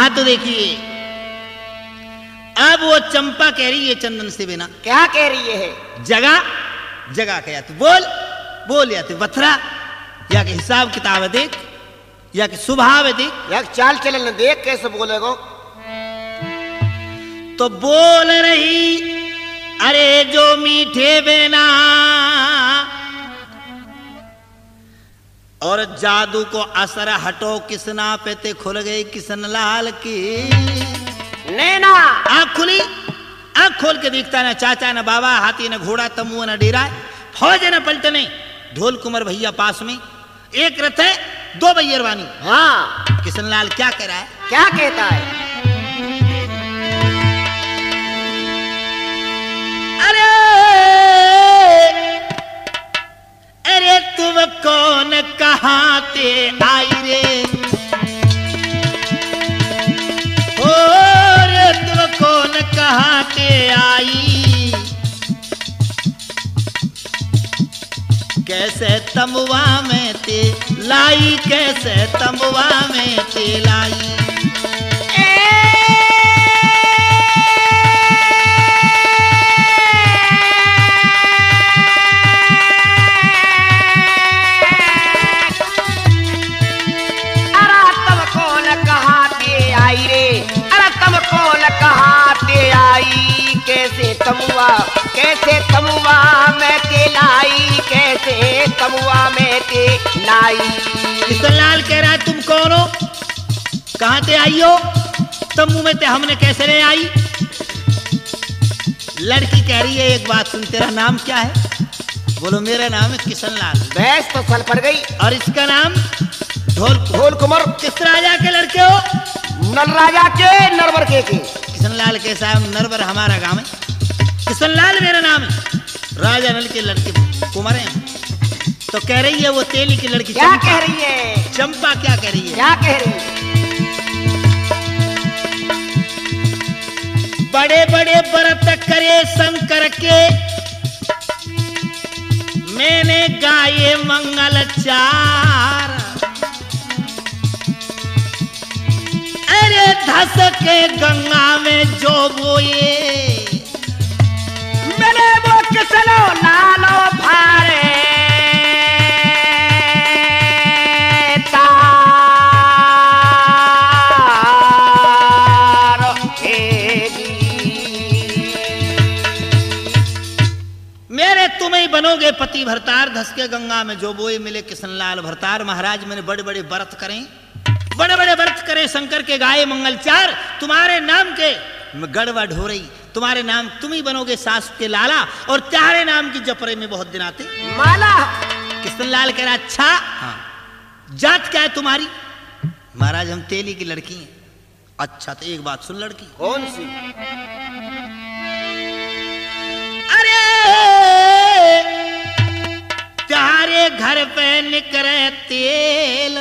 हाँ तो देखिए, अब वो चंपा कह रही है चंदन से बिना। क्या कह रही है? जगह जगह कह तू बोल या तो वथरा, या के हिसाब किताब देख, या के स्वभाव देख, या चाल चलन देख कैसे बोलेगो। तो बोल रही, अरे जो मीठे बेना और जादू को असर हटो किसना पे ते खुल गई किसन लाल की नैना। आँख खुली, आँख खोल के देखता ना चाचा न बाबा, हाथी न घोड़ा, तमुआ न डेरा, फौज न पलटने, ढोल कुमार भैया पास में, एक रथ है दो बैरवानी। हाँ, किशन लाल क्या कह रहा है? क्या कहता है? अरे अरे तुम कौन कहाँ ते आई रे, हो रे तुम कौन कहाँ ते आई, कैसे तमुआ में ते लाई, कैसे तमुआ में ते लाई। कैसे तमुआ में ते लाई, कैसे तमुआ में ते लाई। किशन लाल कह रहा है तुम कौन हो, कहाँ ते आई हो, तम्बू में ते हमने कैसे ले आई। लड़की कह रही है एक बात सुन, तेरा नाम क्या है? बोलो मेरा नाम है किशन लाल। भैंस तो सल पड़ गई। और इसका नाम ढोल कुमार। किस राजा के लड़के हो? नल राजा के, नरवर के। किशन लाल के साहब नरवर हमारा गांव है, किशन लाल मेरा नाम है, राजा नल के लड़के कुमार हैं। तो कह रही है वो तेली की लड़की क्या कह रही है? चंपा क्या कह रही है? क्या कह रही है? बड़े बड़े व्रत करे शंकर के, मैंने गाये मंगल चार, अरे धस के गंगा में जो बोए, मैंने वो किसनो लालो भारे तुम ही बनोगे पति भरतार, धस के गंगा में जो बोए मिले किशन लाल भरतार। महाराज मैंने बड़े बड़े व्रत करें, बड़े बड़े व्रत करे शंकर के गाये मंगलचार, तुम्हारे नाम के गड़बड़ हो रही, तुम्हारे नाम तुम ही बनोगे सास के लाला, और तुम्हारे नाम की जपरे में बहुत दिन आते माला। किशन लाल कह रहा अच्छा हाँ, जात क्या है तुम्हारी? महाराज हम तेली की लड़की हैं। अच्छा तो एक बात सुन लड़की। कौन सी? अरे तुम्हारे घर पे निकले तेल,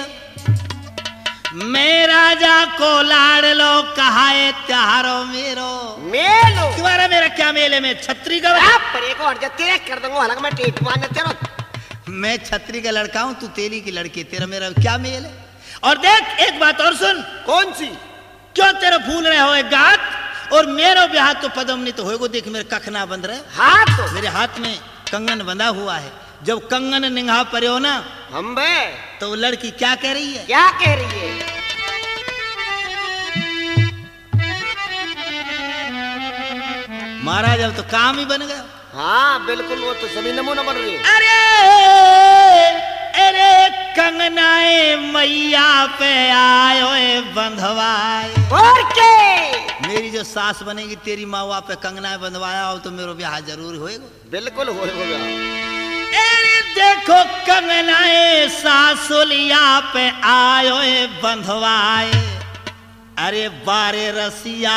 मैं राजा को लाड़ लो कहाए त्योहारो मेरो मेलो। तुम्हारा मेरा क्या मेल है? मैं छत्री का तेरे कर दूंगा, हालांकि मैं टेट मारने तेरा। मैं छत्री का लड़का हूं, तू तेली की लड़की, तेरा मेरा क्या मेल है? और देख एक बात और सुन। कौन सी? क्यों तेरे फूल रहे हो गात, और मेरो ब्याह तो पदम नहीं तो होएगो। देख मेरे कखना बंध रहे हाथ, तो मेरे हाथ में कंगन बंधा हुआ है, जब कंगन निगाह पर हो ना हम बे, तो वो लड़की क्या कह रही है? क्या कह रही है? महाराज अब तो काम ही बन गया। हाँ बिल्कुल, वो तो सभी नमूना बन रही है। अरे अरे कंगनाए मैया पे आयो बंधवाए, और के मेरी जो सास बनेगी तेरी माँ पे कंगना बंधवाया हो तो मेरा ब्याह जरूर होएगा। बिल्कुल होएगा। अरे देखो कंगनाए सासुलिया पे आयो बंधवाए, अरे बारे रसिया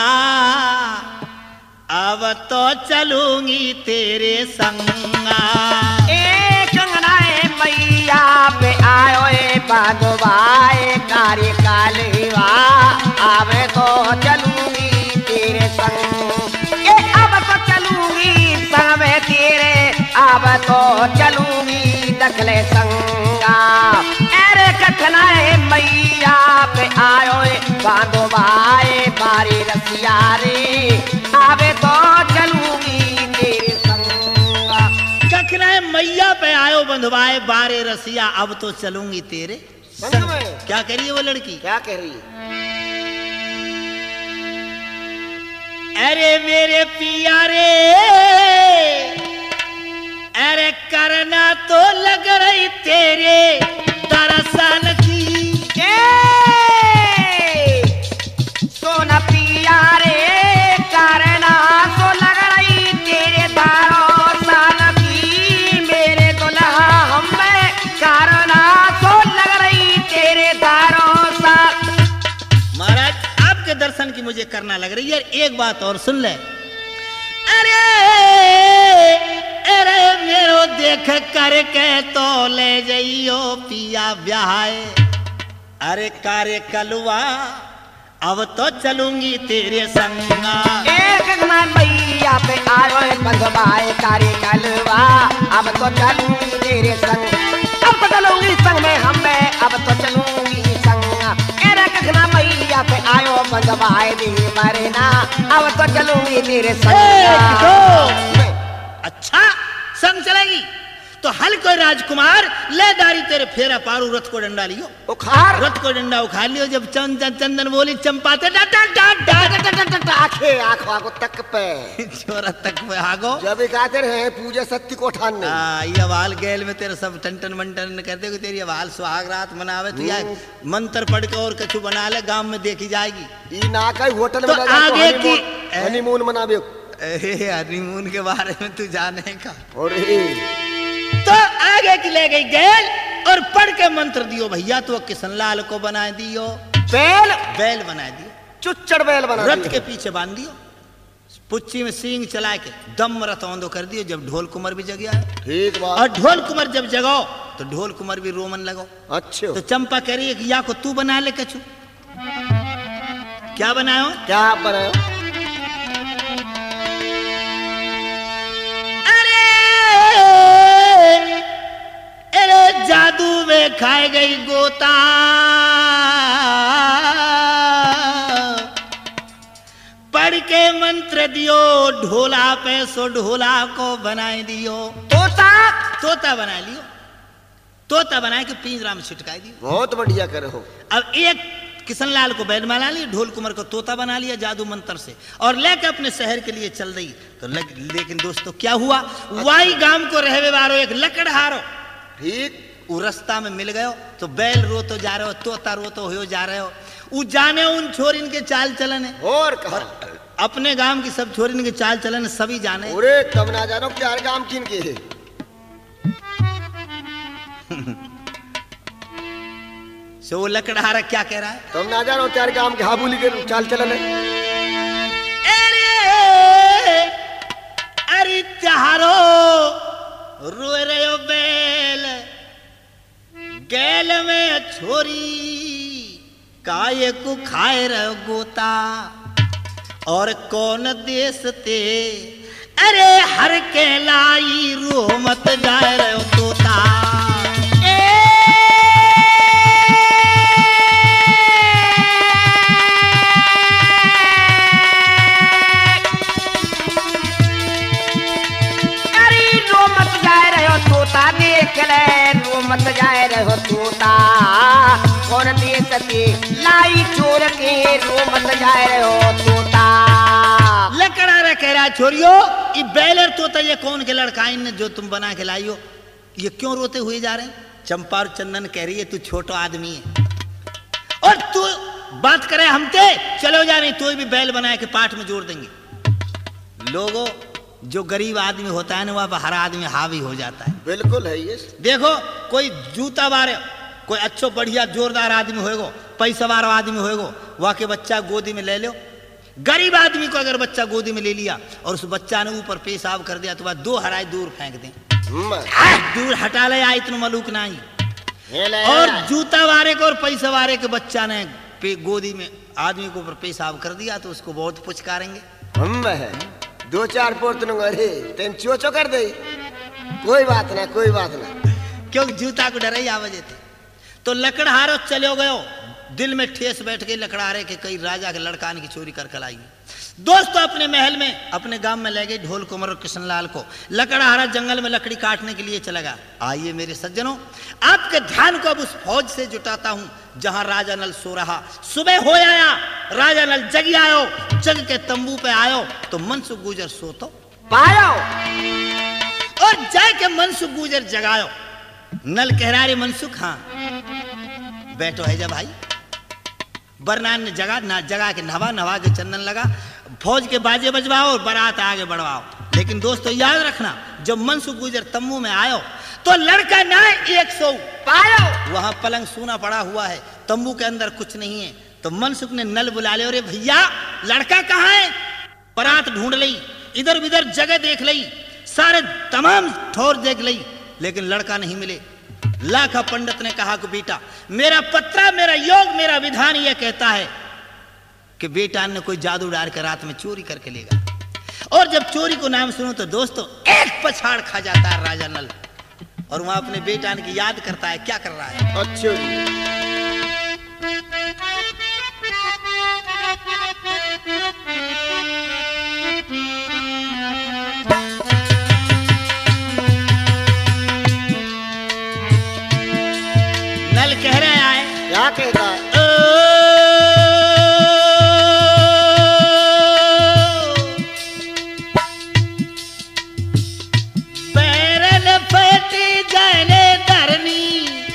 अब तो चलूंगी तेरे संगा। कंगनाए मैया पे आयो बांधवाए, कार्य काल हिवा आवे तो चलूंगी तेरे संग। अब तो चलूंगी संग में तेरे, अब तो चलूंगी दखले संगा। अरे कथ कखना है मैया पे आयो बांधो भाई बारी रसिया रे आवे तो चलूंगी तेरे संग। कखना है मैया पे आयो बंधवाए बारे रसिया अब तो चलूंगी तेरे संग में। क्या कह रही है वो लड़की? क्या कह रही है? अरे मेरे पिया रे अरे करना तो लग रही तेरे दरअसल की। सोना पिया रे करना तो लग रही तेरे दरअसल की। मेरे दुल्हा हमें करना तो लग रही तेरे दरअसल। महाराज आपके दर्शन की मुझे करना लग रही है। एक बात और सुन ले। अरे अरे मेरो देख करके तो ले जाइयो पिया ब्याहे। अरे कार्य कलुआ अब तो चलूंगी तेरे संग। एक मैया पे आयो बंधवाए कार्य कलवा अब तो चलूंगी तेरे संग। अब तो चलूंगी संग में हमें अब तो चलूंगी संग। कखना मैया पे आयो बंधवाए दे मरना अब तो चलूंगी तेरे संग। अच्छा संग चलेगी तो हल कोई राजकुमार ले दारी तेरे फेरा पारू रथ को डंडा लियो। उखाड़ रथ को डंडा उखाड़ लियो। जब चंदन बोली चंपाते आखे आंखों तक पे छोरा तक पे आगो जब कहते रहे पूजा सत्य को ठान ये वाल गैल में तेरे सब टन मंटन कहते हो तेरी वाल सुहाग रात मनावे तो या मंत्र पढ़ के और कछु बना ले गांव में देखी जाएगी। ई ना कई होटल तो में आगे की हनीमून मनावे। हनीमून के बारे में तू जाने का। और तो आगे की ले गई गैल और पढ़ के मंत्र दियो भैया तो किशनलाल को बना दियो बैल बना दियो। चुच्चड़ बैल बना रथ के पीछे बांध दियो। पुच्ची में सींग चला के दम रथ औंधो कर दियो। जब ढोल कुमार भी जग गया ठीक बात। और ढोल कुमार जब जगाओ तो ढोल कुमार भी रोमन लगो। अच्छा तो चंपा कह रही है कि या को तू बना ले कछु। क्या बनायो? क्या बनायो? जादू में खाए गई गोता पढ़ के मंत्र दियो ढोला पे सो ढोला को बनाए दियो। तोता बना लियो। तोता बना के पिंजरा में छिटकाई दियो। बहुत बढ़िया करे हो। अब एक किशनलाल को बैल बना लिया ढोल कुमार को तोता बना लिया जादू मंत्र से और लेकर अपने शहर के लिए चल रही। तो लेकिन दोस्तों क्या हुआ? वाई गांव को रहवे वारो एक लकड़हारो ठीक वो रास्ता में मिल गयो। तो बैल रो तो जा रहे हो तोता रो तो हो जा रहे हो। वो जाने उन छोरिन के चाल चलन है और कहा अपने गांव की सब छोरिन के चाल चलन सभी जाने। अरे तब ना जानो चार गांव किन के है। सो वो लकड़हारा क्या कह रहा है? तब ना जानो चार गांव के हाबुली के चाल चलन है। अरे चारो रोए रहे हो बैल गैल में छोरी काय को खाए रहो गोता और कौन देश ते अरे हर के लाई रो मत जाए रहो तोता। देख ले रो मत जाए रहो तोता कौन देश के लाई चोर के रो मत जाए रहो तोता। लकड़ा रे कह रहा छोरियो ये बैलर तोता ये कौन के लड़का इन जो तुम बना के लाई हो ये क्यों रोते हुए जा रहे हैं? चंपा और चंदन कह रही है तू छोटा आदमी है और तू बात करे हमते चलो जा रही तू भी बैल बनाए के पाठ में जोड़ देंगे। लोगों जो गरीब आदमी होता है ना वहां पर हर आदमी हावी हो जाता है। बिल्कुल है ये। देखो कोई जूता वारे कोई अच्छो बढ़िया जोरदार आदमी होएगो पैसा वाला आदमी होएगो वहां के बच्चा गोदी में ले लो। गरीब आदमी को अगर बच्चा गोदी में ले लिया और उस बच्चा ने ऊपर पेशाब कर दिया तो वह दो हराई दूर फेंक दें। दूर हटा ले इतना मलूक नहीं। और जूता वारे को और पैसा वारे के बच्चा ने गोदी में आदमी को ऊपर पेशाब कर दिया तो उसको बहुत पुचकारेंगे। हम है दो चार पोर्त अरे तेन चोचो कर दे कोई बात ना कोई बात ना क्योंकि जूता को डर ही आवाज थे। तो लकड़हारो चलो गयो, दिल में ठेस बैठ गई लकड़हारे के कई राजा के लड़कान की चोरी कर लाई। दोस्तों अपने महल में अपने गांव में ले गए ढोल कुंवर और कृष्णलाल को। लकड़हारा जंगल में लकड़ी काटने के लिए चला गया। आइए मेरे सज्जनों, आपके ध्यान को अब उस फौज से जुटाता हूं जहां राजा नल सो रहा। सुबह हो आया, राजा नल जगी आयो, जग के तंबू पे आयो तो मनसुख गुजर सोतो पायो और जाके मनसुख गुजर जगायो। नल कह रहा रे मनसुख, हाँ बैठो है जा भाई। बरनान ने जगा के नवा के चंदन लगा, फौज के बाजे बजवाओ और बारात आगे बढ़वाओ। लेकिन दोस्तों याद रखना, जब मनसुख गुजर तंबू में आयो तो लड़का ना 100 पायो। वहां पलंग सूना पड़ा हुआ है, तंबू के अंदर कुछ नहीं है। तो मनसुख ने नल बुला ले, अरे भैया लड़का कहाँ है? बारात ढूंढ ली, इधर उधर जगह देख ली, सारे तमाम ठोर देख ली, लेकिन लड़का नहीं मिले। लाखा पंडित ने कहा कि बेटा मेरा पत्रा, मेरा योग, मेरा विधान यह कहता है कि बेटा ने कोई जादू डाल कर रात में चोरी करके लेगा। और जब चोरी को नाम सुनो तो दोस्तों एक पछाड़ खा जाता है राजा नल, और वहां अपने बेटा की याद करता है। क्या कर रहा है? अच्छा नल कह रहा है, क्या कहता है? बैरन फटी जाने धरनी,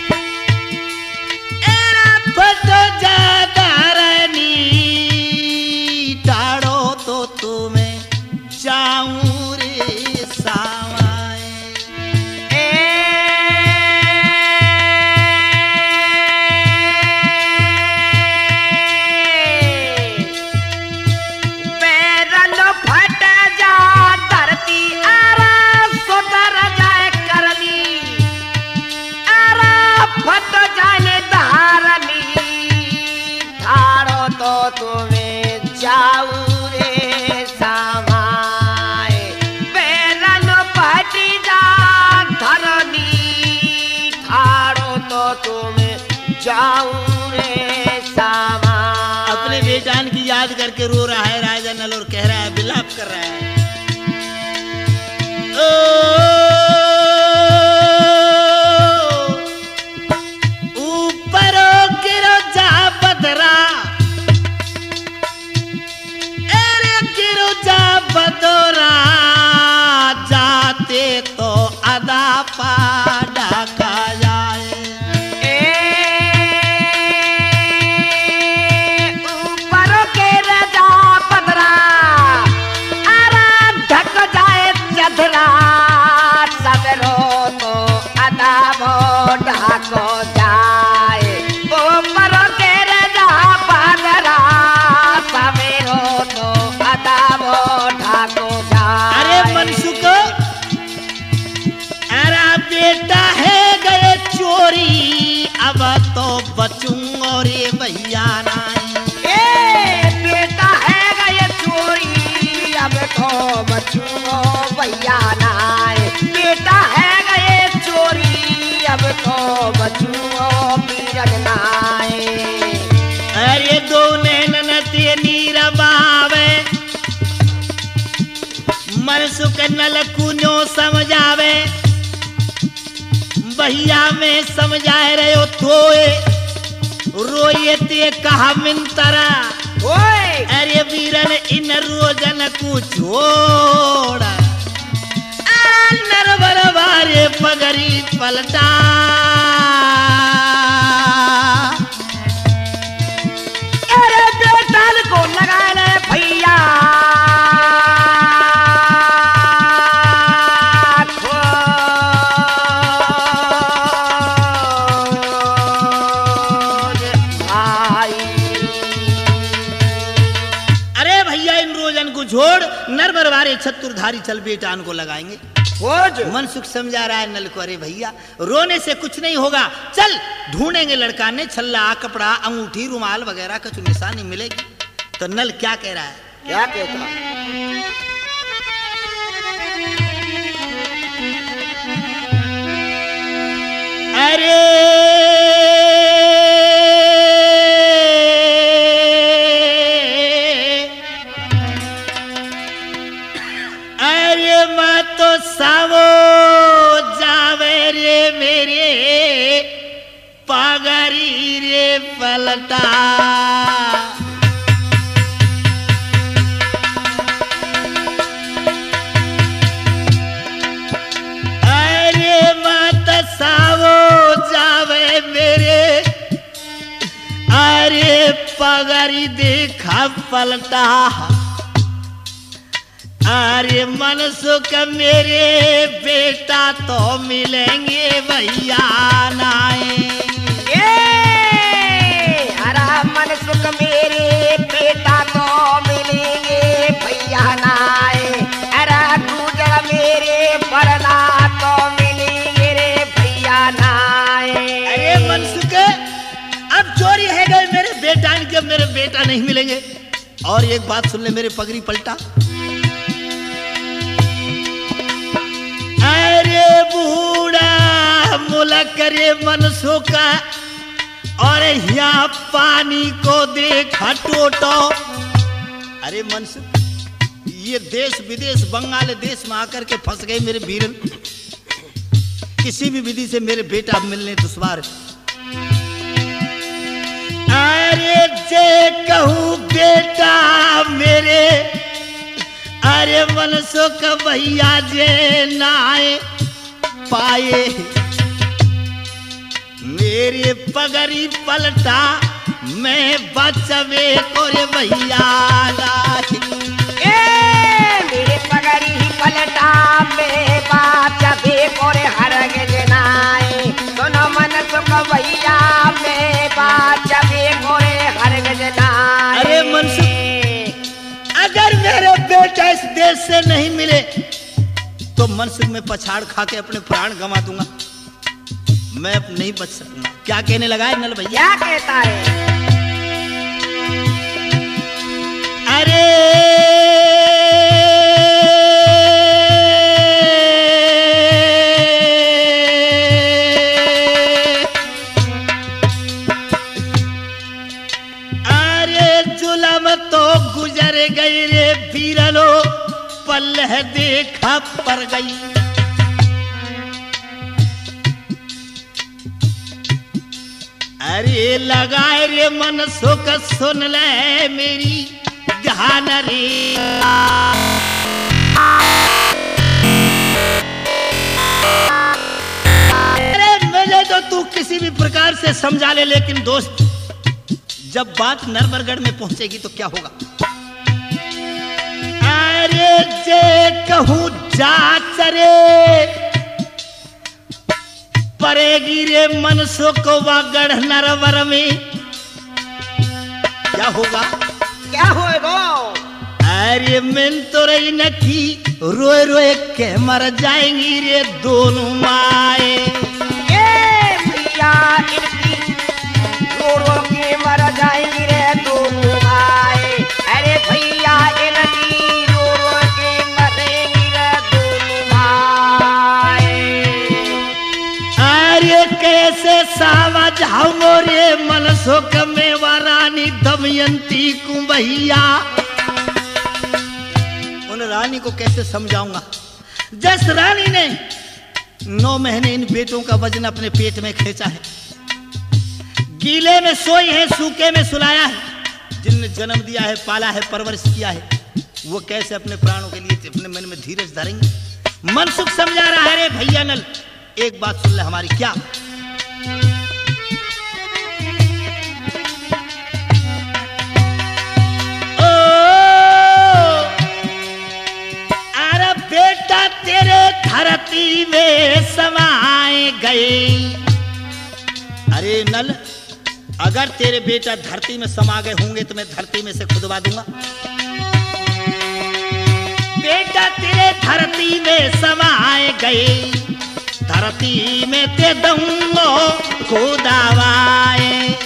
एरा फटो जा धरनी, टाड़ो तो तुम्हें जाऊं रे सावाए। तुम्हें जाऊं रे समाए, बैरन फटी जा धरनी, ठाड़ो तो तुम्हें जाऊं रे समाए। अपने बेटान की याद करके रो रहा है राजा नल और कह रहा है, विलाप कर रहा है। ऊपर गिरो जा बदरा, बदोरा जाते तो अदा पाड़ा का जाए। ऊपर के रजा बदरा, अरा ढक जाए चदरा, सवेरो तो अदा ढको जाए। ऊपर के रजा बदरा, सवेरो तो अदा अरे मनसुख, अरे बेटा है गए चोरी, अब तो बचूंगा रे भैया नाई। बेटा है गए चोरी, अब तो बचूंगा भैया नाई। बेटा है गए चोरी, अब तो बचूंगा बीरन नाई। अरे दो नैनन ते नीर बावे, मनसुख नल कुनो समझावे, भैया में समझाए रहे हो थोए, रोए ते कहा मिंतरा। अरे वीरन इन रोजन को छोड़ा, नरवर बारे पगड़ी पलटा। अरे बेटाल को लगा ले भैया, छोड़ नर बरवारे छत्तुरधारी चल बेटान को लगाएंगे। मनसुख समझा रहा है नल को, अरे भैया रोने से कुछ नहीं होगा, चल ढूंढेंगे लड़का ने छल्ला कपड़ा अंगूठी रुमाल वगैरह कुछ निशानी मिलेगी। तो नल क्या कह रहा है? क्या कहता? अरे पगड़ी रे पलटा। अरे मत सावो जावे मेरे, अरे पगड़ी देखा पलटा। अरे मनसुख मेरे बेटा तो मिलेंगे भैया नाए। अरे मनसुख मेरे बेटा तो मिलेंगे भैया नाए। अरे गुजर मेरे पड़ना तो मिलेंगे रे भैया नाए। अरे मनसुख अब चोरी है गए मेरे बेटा, जब मेरे बेटा नहीं मिलेंगे। और एक बात सुन ले मेरे पगड़ी पलटा। अरे बूढ़ा मुलक रे मनसुख, और यहाँ पानी को देखा टोटो। अरे मनसुख ये देश विदेश बंगाल देश में आकर के फंस गए मेरे वीरन। किसी भी विधि से मेरे बेटा मिलने दुश्वार। अरे जे कहूँ बेटा मेरे, अरे मनसुख भैया जे नाए पाए। मेरे पगड़ी पलटा मैं बचवे को रे भैया लाए। मेरे पगड़ी पलटा में बचवे को रे हरग जनाए। सुनो मनसुख भैया में बचवे को रे हरग जनाए। अरे मनसुख अगर मेरे बेटा इस देश से नहीं मिले तो मनसुख में पछाड़ खा के अपने प्राण गंवा दूंगा। मैं अब नहीं बच सकूंगा। क्या कहने लगा है नल भैया? क्या कहता है? अरे जुलम तो गुजर गई रे वीरनो, पल्लह देखा पर गई। अरे लगाए रे मनसुख सुन ले मेरी ध्यान रे। अरे मुझे तो तू किसी भी प्रकार से समझा ले, लेकिन दोस्त जब बात नरवरगढ़ में पहुंचेगी तो क्या होगा? अरे जे कहूँ जाच रे परेगी रे मनसुख गढ़ नरवर में। क्या होगा? क्या होएगा? अरे मैं तो रही न की रोए रोए के मर जाएंगी रे दोनों माए। भैया इनकी रो रो के मर जाएंगी रे दोनों माए। अरे भैया इनकी रो रो के मरेंगी रे दोनों माए। अरे कैसे समझाऊं रे मनसुख में वारानी दमयंती को भैया। उन रानी को कैसे समझाऊंगा जिस रानी ने 9 महीने इन बेटों का वजन अपने पेट में खींचा है। गीले में सोई है, सूखे में सुलाया है। जिनने जन्म दिया है, पाला है, परवरिश किया है, वो कैसे अपने प्राणों के लिए अपने मन में धीरज धरेंगे? मनसुख समझा रहा है रे भैया नल। एक बात सुन ले हमारी। क्या? अरे बेटा तेरे धरती में समाए गए। अरे नल अगर तेरे बेटा धरती में समा गए होंगे तो मैं धरती में से खुदवा दूंगा। बेटा तेरे धरती में समाए गए, धरती में ते दूंगो खुदावाए।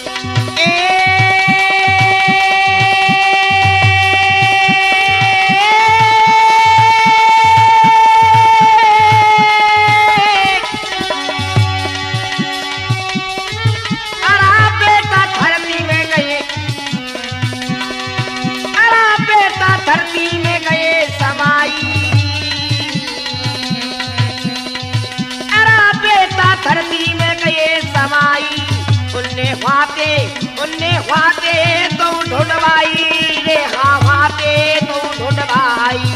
धरती में गए समाई। अरे बेटा धरती में गए समाई। हाथे उन्ने हाथे तू ढूंढवाई रे हाँ हाथे तू ढूंढवाई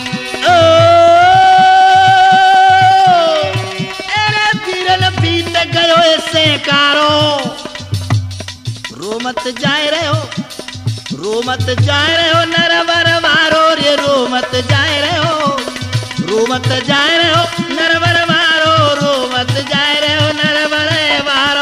अरे बीरन बीत गयो ऐसे कारो रो मत जाए रहे हो रो मत जाए रहे हो नरवर वारो रे रो मत जाए रहे हो रो मत जाए रहे हो नरवर वारो रो मत जाए रहे हो नरवर वारो।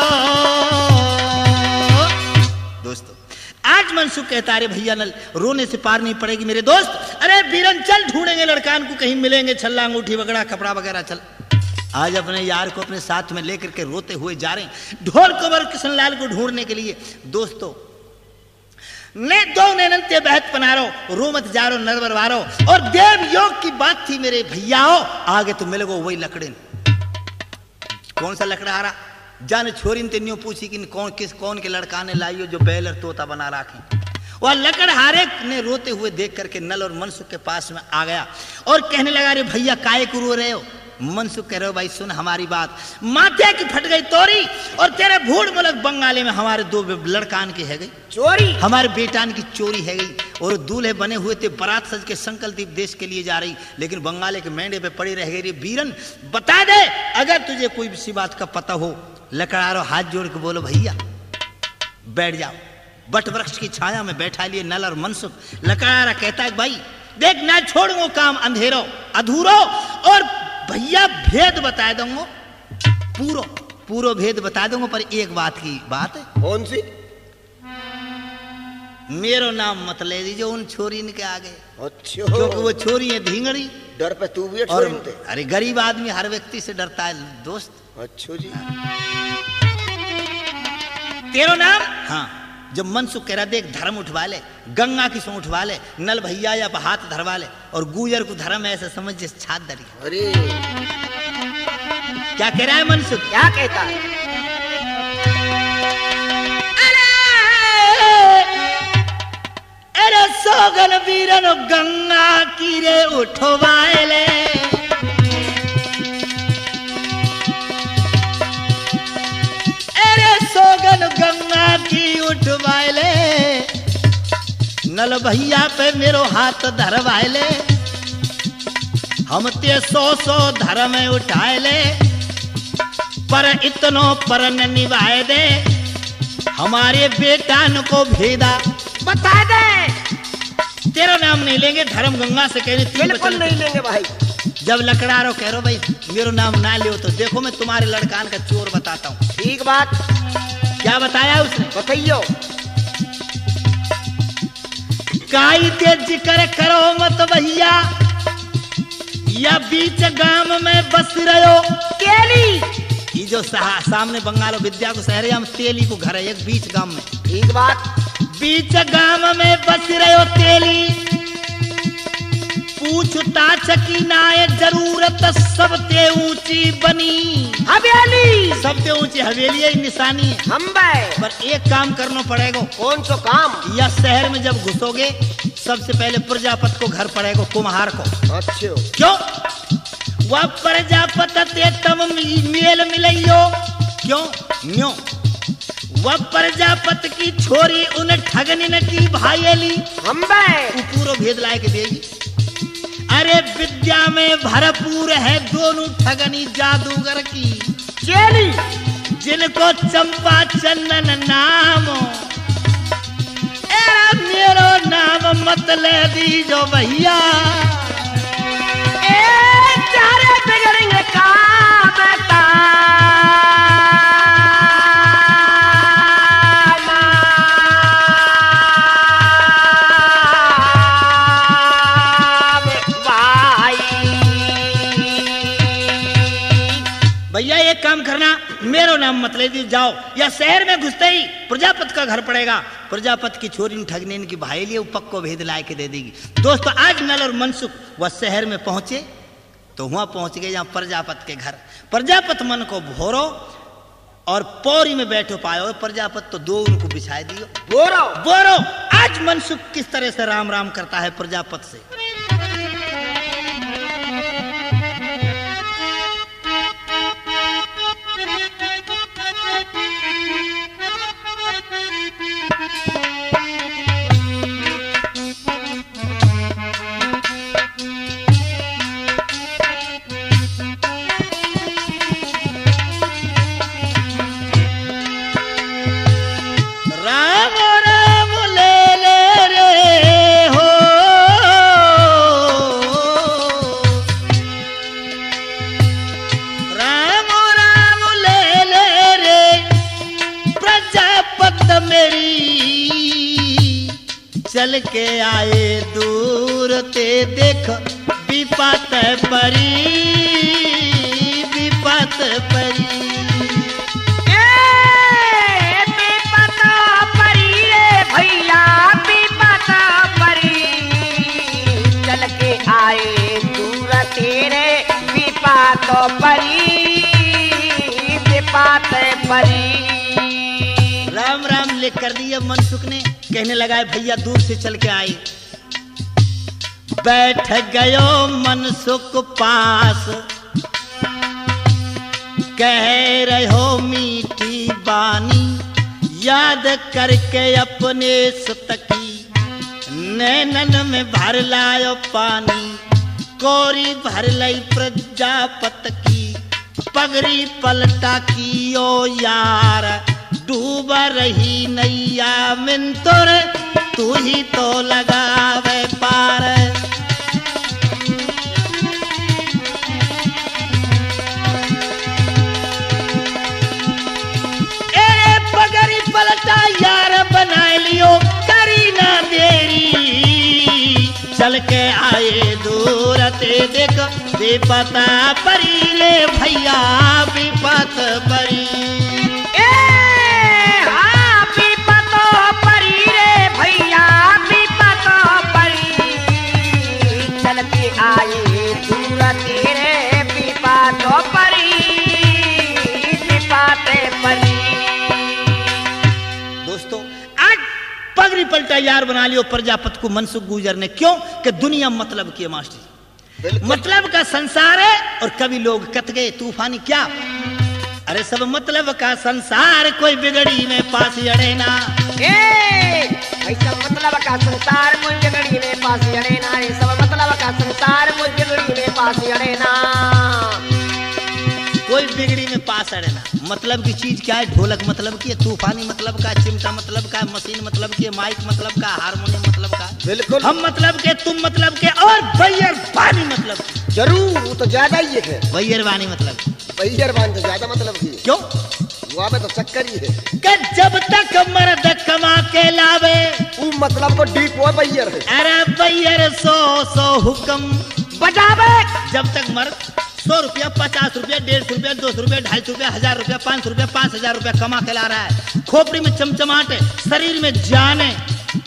दोस्तों आज मनसुख कहता है भैया नल रोने से पार नहीं पड़ेगी मेरे दोस्त। अरे बीरन चल ढूंढेंगे लड़कान को कहीं मिलेंगे छल्ला अंगूठी वगड़ा कपड़ा वगैरह चल। आज अपने यार को अपने साथ में लेकर के रोते हुए जा रहे हैं ढोल कुंवर किशनलाल को ढूंढने के लिए। दोस्तों ने दो नैनंते बहत पनारो रो मत जारो नरवर वारो और देव योग की बात थी मेरे भैयाओ आगे तो मिलेगो वही लकड़े। कौन सा लकड़ा आ रहा जाने छोरी ने तेनियो पूछी कि कौन के लड़का ने लाइयो जो बैल और तोता बना रखे। वह लकड़हारे ने रोते हुए देख करके नल और मनसुख के पास में आ गया और कहने लगा रे भैया काहे को रो रहे हो। मनसुख कह रहे हो भाई सुन हमारी बात माथे की फट गई तोरी और तेरे भूड़ मुलक बंगाले में हमारे दो लड़कान की है गई चोरी हमारे बेटान की चोरी है गई और दूल्हे बने हुए थे बारात सज के संकल्प देश के लिए जा रही लेकिन बंगाले के मेंढे पे पड़ी रह गई। बीरन बता दे अगर तुझे कोई सी बात का पता हो। लकड़ारो हाथ जोड़ के बोलो भैया बैठ जाओ। बट वृक्ष की छाया में बैठा लिए नल और मनसुख। लकड़ारा कहता है भाई देख ना छोड़ो काम अंधेरो अधूरो और भैया भेद बता दूंगा पूरो भेद बता दूंगा पर एक बात की बात है। कौन सी? मेरो नाम मत ले दीजिए उन छोरी के आगे। अच्छा क्योंकि वो छोरी है धींगड़ी डर पे तू भी और अरे गरीब आदमी हर व्यक्ति से डरता है दोस्त। अच्छा जी तेरो नाम हाँ जब मनसुख कह रहा देख धर्म उठवा ले गंगा की सो उठवा ले नल भैया या हाथ धरवा ले और गुजर को धर्म ऐसे समझ जिस छात दरी। अरे क्या कह रहा है मनसुख क्या कहता है? अरे सोगन वीरन गंगा की रे उठवाए ले सोगन गंगा की उठवाए ले नल भैया पे मेरो हाथ धरवाए ले हम ते 100 धर्म उठाए ले पर इतनो पर न निभाए दे हमारे बेटान को भेदा बता दे। तेरा नाम नहीं लेंगे धर्म गंगा से कहने बिल्कुल नहीं लेंगे भाई। जब लकड़ारो कह रहे भाई मेरो नाम ना लियो तो देखो मैं तुम्हारे लड़कान का चोर बताता हूँ। ठीक बात क्या बताया उसने बताइयो। काई ते जिक्र करो मत भैया या बीच गांव में बस रहो तेली। ये जो सामने बंगालो विद्या को शहर हम तेली को घर है एक बीच गांव में। ठीक बात बीच गांव में बस रहो तेली पूछताछ की नाय जरूरत सबसे ऊंची बनी हवेली सबसे ऊंची हवेली है निशानी है हम पर एक काम करना पड़ेगा। कौन सा काम? या शहर में जब घुसोगे सबसे पहले प्रजापत को घर पड़ेगा कुम्हार को। अच्छा क्यों वह प्रजापत ते तम मेल मिलइयो क्यों न्यो वह प्रजापत की छोरी उन ठगनिन की भाईली हम पूरा भेद लाए के देगी। अरे विद्या में भरपूर है दोनों ठगनी जादूगर की चेली जिनको चंपा चंदन नाम मेरो नाम मत ले दीजो भैया चारे बिगड़ेंगे का बेटा भैया एक काम करना मेरो नाम मत ले दी जाओ या शहर में घुसते ही प्रजापत का घर पड़ेगा प्रजापत की छोरी ठगने की भाई लिए पक्को भेद लाए के दे देगी। दोस्तों आज नल और मनसुख वह शहर में पहुंचे तो वहां पहुंच गए जहां प्रजापत के घर। प्रजापत मन को भोरो और पौरी में बैठो पायो प्रजापत तो दो उनको बिछाए दियो बोरो। आज मनसुख किस तरह से राम राम करता है प्रजापत से। चल के आए दूर ते देख विपत परी, विपत परी। विपत परी भैया विपत परी, चल के आए दूर तेरे विपत परी, विपत परी। राम राम लिख कर दिया मनसुख ने। कहने लगा है भैया दूर से चल के आए। बैठ गयो मनसुख पास, कह रहे हो मीठी बानी, याद करके अपने सुत की, नैनन में भर लायो पानी, कोरी भर लई प्रजापत की, पगड़ी पलटा की ओ यार, डूब रही नैया मिंतुर, तू ही तो लगावे पार। ए पगड़ी पलटा यार बना लियो, करी ना देरी, चल के आए दूर ते देख विपत परी ले भैया विपत परी। आए दूर तेरे विपत परी, विपत परी। दोस्तों आज पगड़ी पलटा यार बना लियो प्रजापत को मनसुख गुर्जर ने। क्यों कि दुनिया मतलब की है मास्टर, मतलब का संसार है। और कभी लोग कत गए तूफानी क्या, अरे सब मतलब का संसार, कोई बिगड़ी में पास अड़े ना। ऐसा मतलब का संसार कोई बिगड़ी में पास अड़े ना, ये सब मतलब का संसार कोई बिगड़ी में पास अड़े ना, कोई बिगड़ी में पास अड़े ना। मतलब की चीज क्या है, ढोलक मतलब की है, तूफानी मतलब का, चिमटा मतलब का, मशीन मतलब की, माइक मतलब का, हारमोनियम मतलब का, बिल्कुल हम मतलब के, तुम मतलब के, और बैयर बानी मतलब। जरूर वो तो ज्यादा ही है, बैयर बानी मतलब, बैयर बानी तो ज्यादा मतलब की। क्यों वहाँ पे तो चक्कर ही है कि जब तक मर्द कमा के लावे, वो मतलब को डीप वो बैयर है। अरे बैयर 100 हुक्म बजावे। जब तक मर्द 100 रुपया, 50 रुपया, 150 रुपया, 200 रुपया, 250 रुपया, 1000 रुपया, 500 रुपया, 5000 रुपया कमा के ला रहा है, खोपड़ी में चमचमाट है, शरीर में जान है,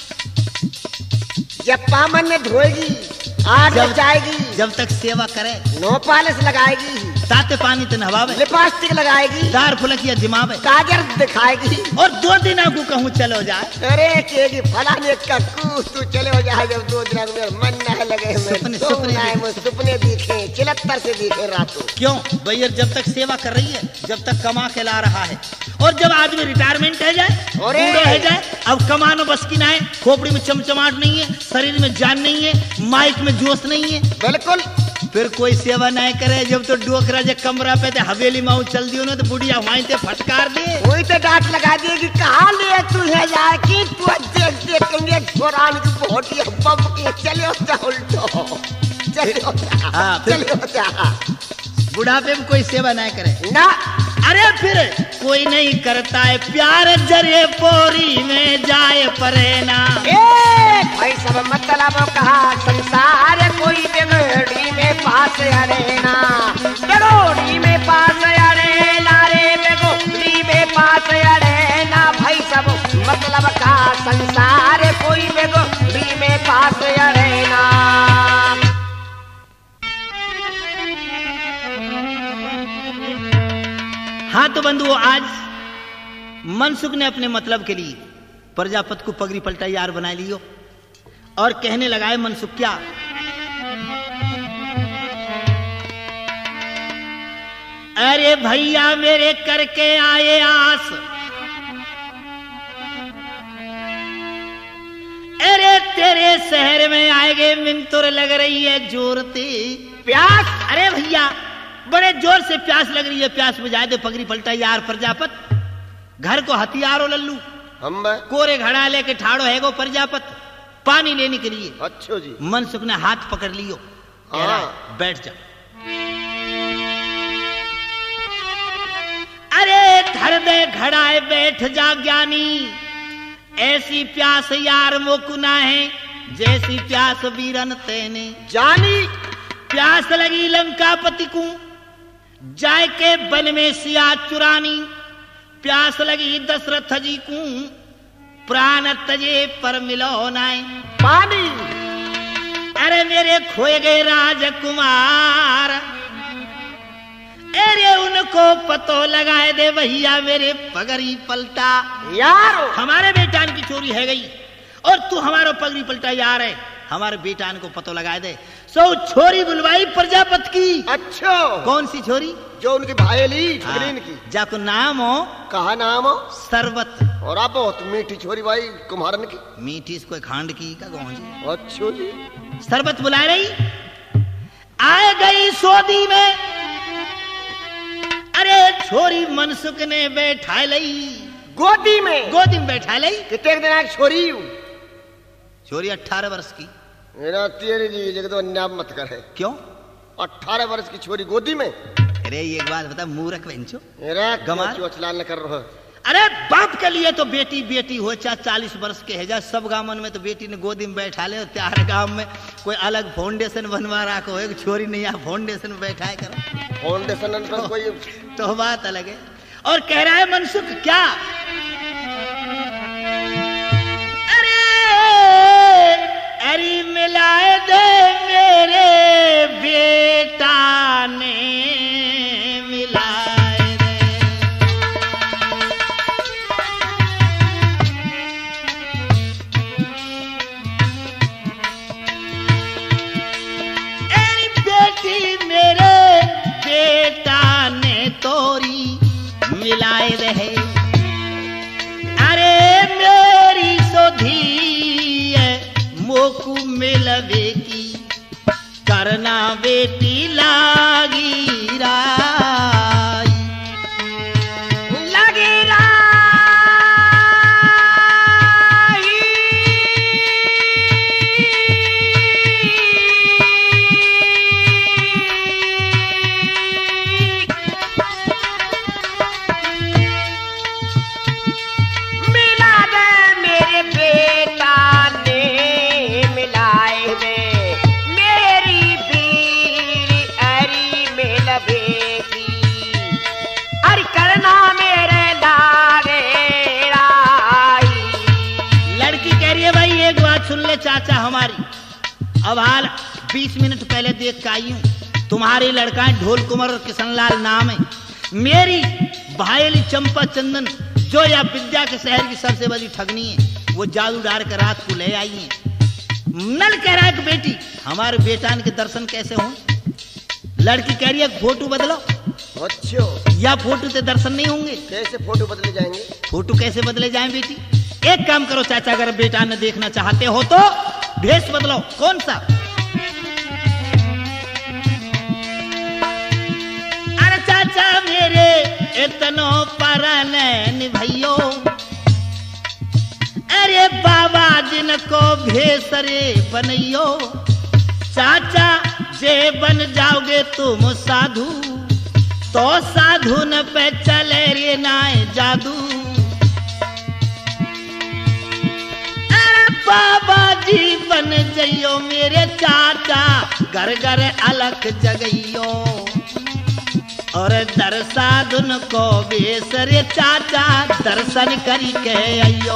जब पामन में धोएगी, आग जाएगी, जब तक सेवा करे, नो पालिश लगाएगी, ताते पानी तो नहवावे, लिपस्टिक लगाएगी, दार फुलकिया दिमावे, काजर दिखाएगी, और 2 दिन आपको कहूँ चलो जाए, अरे केगी फलाने का तू चले हो जाए, जब 2 दिन मेरा मन न लगे, सपने दिखे, चिलत्तर से दिखे रातों। क्यों भैया जब तक सेवा कर रही है, जब तक कमा के ला रहा है, और जब आदमी रिटायरमेंट है जाए, बूढ़ा है जाए, अब कमानो बस की ना है, खोपड़ी में चमचमाट नहीं है, शरीर में जान नहीं है, माइक में जोश नहीं है, बिल्कुल फिर कोई सेवा नहीं करे। जब तो डोकरा जे कमरा पे ते हवेली में चल दियो ना, तो बुढ़िया वहीं ते फटकार दे, वही तो डांट लगा देगी, कहाँ ले तू है यार की, तू देख देखेंगे छोरान की बहुत ही बम की, चलो उल्टो चलो, हाँ चलो बुढ़ापे में कोई सेवा नहीं करे ना। अरे फिर कोई नहीं करता है प्यार, जरे पोरी में जाए परे ना। भाई सब मतलब कहा संसार, कोई बिगड़ी में पास अड़े ना, बिगड़ी में पास अड़े ना रे, बिगड़ी में पास अड़े ना, भाई सब मतलब का संसार, कोई बिगड़ी में पास अड़े ना। हाँ तो बंधुओं, आज मनसुख ने अपने मतलब के लिए प्रजापत को पगड़ी पलटा यार बना लियो, और कहने लगा है मनसुख क्या, अरे भैया मेरे करके आए आस, आएगे मिंतुर लग रही है जोरते प्यास। अरे भैया बड़े जोर से प्यास लग रही है, प्यास बुझा दे पगड़ी पलटा यार प्रजापत। घर को हथियारो लल्लू, हम कोरे घड़ा लेके ठाड़ो है गो प्रजापत पानी लेने के लिए। अच्छो जी। मनसुख ने हाथ पकड़ लियो, कह रहा है, बैठ जा। अरे धर दे घड़ाए बैठ जा ज्ञानी, ऐसी प्यास यार मोकुना है जैसी प्यास वीरन तेने जानी। प्यास लगी लंकापति को जाय के वन में सिया चुरानी, प्यास लगी दशरथ जी को प्राण तजे पर मिलो नाय पानी। अरे मेरे खोए गए राजकुमार, अरे उनको पतो लगाए दे भैया मेरे पगड़ी पलटा यार हमारे बेटान की चोरी है गई और तू हमारा पगड़ी पलटा यार है, हमारे बेटान को पतो लगाए दे। सो छोरी बुलवाई प्रजापत की। अच्छो। कौन सी छोरी? जो उनकी भाईली छगरीन की। जाको नाम हो? कहा नाम हो? सरबत। और आप बहुत मीठी छोरी भाई कुम्हारन की। मीठी इसको खांड की का गौजी। अच्छो जी। सरबत बुला रही, आए गई सोदी में, अरे छोरी मनसुख ने बैठा लई गोदी में। गोदी में बैठा लई। कितने दिन आए छोरी? छोरी 18 वर्ष की। मेरा तेरी जी जगह तो अन्याय मत कर है। क्यों? 18 वर्ष की छोरी गोदी में? अरे एक बात बता मूर्ख बेंचो, मेरा गमार चोचलाल न कर रहा। अरे बाप के लिए तो बेटी बेटी हो, चाहे 40 वर्ष के है जा, सब गांव में तो बेटी ने गोदी में बैठा ले। त्यार गांव में कोई अलग फाउंडेशन बनवा रखो है, छोरी नहीं यहाँ फाउंडेशन में बैठाए करो। फाउंडेशन पर कोई तो बात अलग है। और कह रहा है मनसुख क्या, अरे मिलाए दे मेरे बेटा ने मिलाए दे। अरे बेटी मेरे बेटा ने तोरी मिलाए रहे, अरे मेरी सोधी मोकू मिलवे की करना बेटी लागी राई। लगी मिला दे मेरे बेटा ने मिलाए दे मेरी बीरी अरी में लबेगी अरे करना मेरे लागे राई। लड़की कह रही है भाई एक बात सुन ले चाचा हमारी, अब हाल 20 मिनट पहले देख के आई हूँ, तुम्हारे लड़का है ढोल कुमार और किशनलाल नाम है, मेरी भाईली चंपा चंदन जो या विद्या के शहर की सबसे बड़ी ठगनी है, वो जादू डाल कर रात को ले आई है। नल कह रहा है कि बेटी हमारे बेटान के दर्शन कैसे हों? लड़की कह रही है फोटो बदलो। अच्छो। या फोटो से दर्शन नहीं होंगे? कैसे फोटो बदले जाएंगे? फोटो कैसे बदले जाएं बेटी? एक काम करो चाचा, अगर बेटा ने देखना चाहते हो तो भेष बदलो। कौन सा? अरे चाचा मेरे इतनो परन निभइयो, अरे बाबा जिनको भेसरे बनइयो, चाचा जे बन जाओगे तुम साधु तो साधु न पे चले रे नाय जादू। अरे बाबा जी बन जइयो मेरे चाचा, घर घर अलग जगइयो, और दर साधुन को बेसरे चाचा दर्शन करी के आइयो।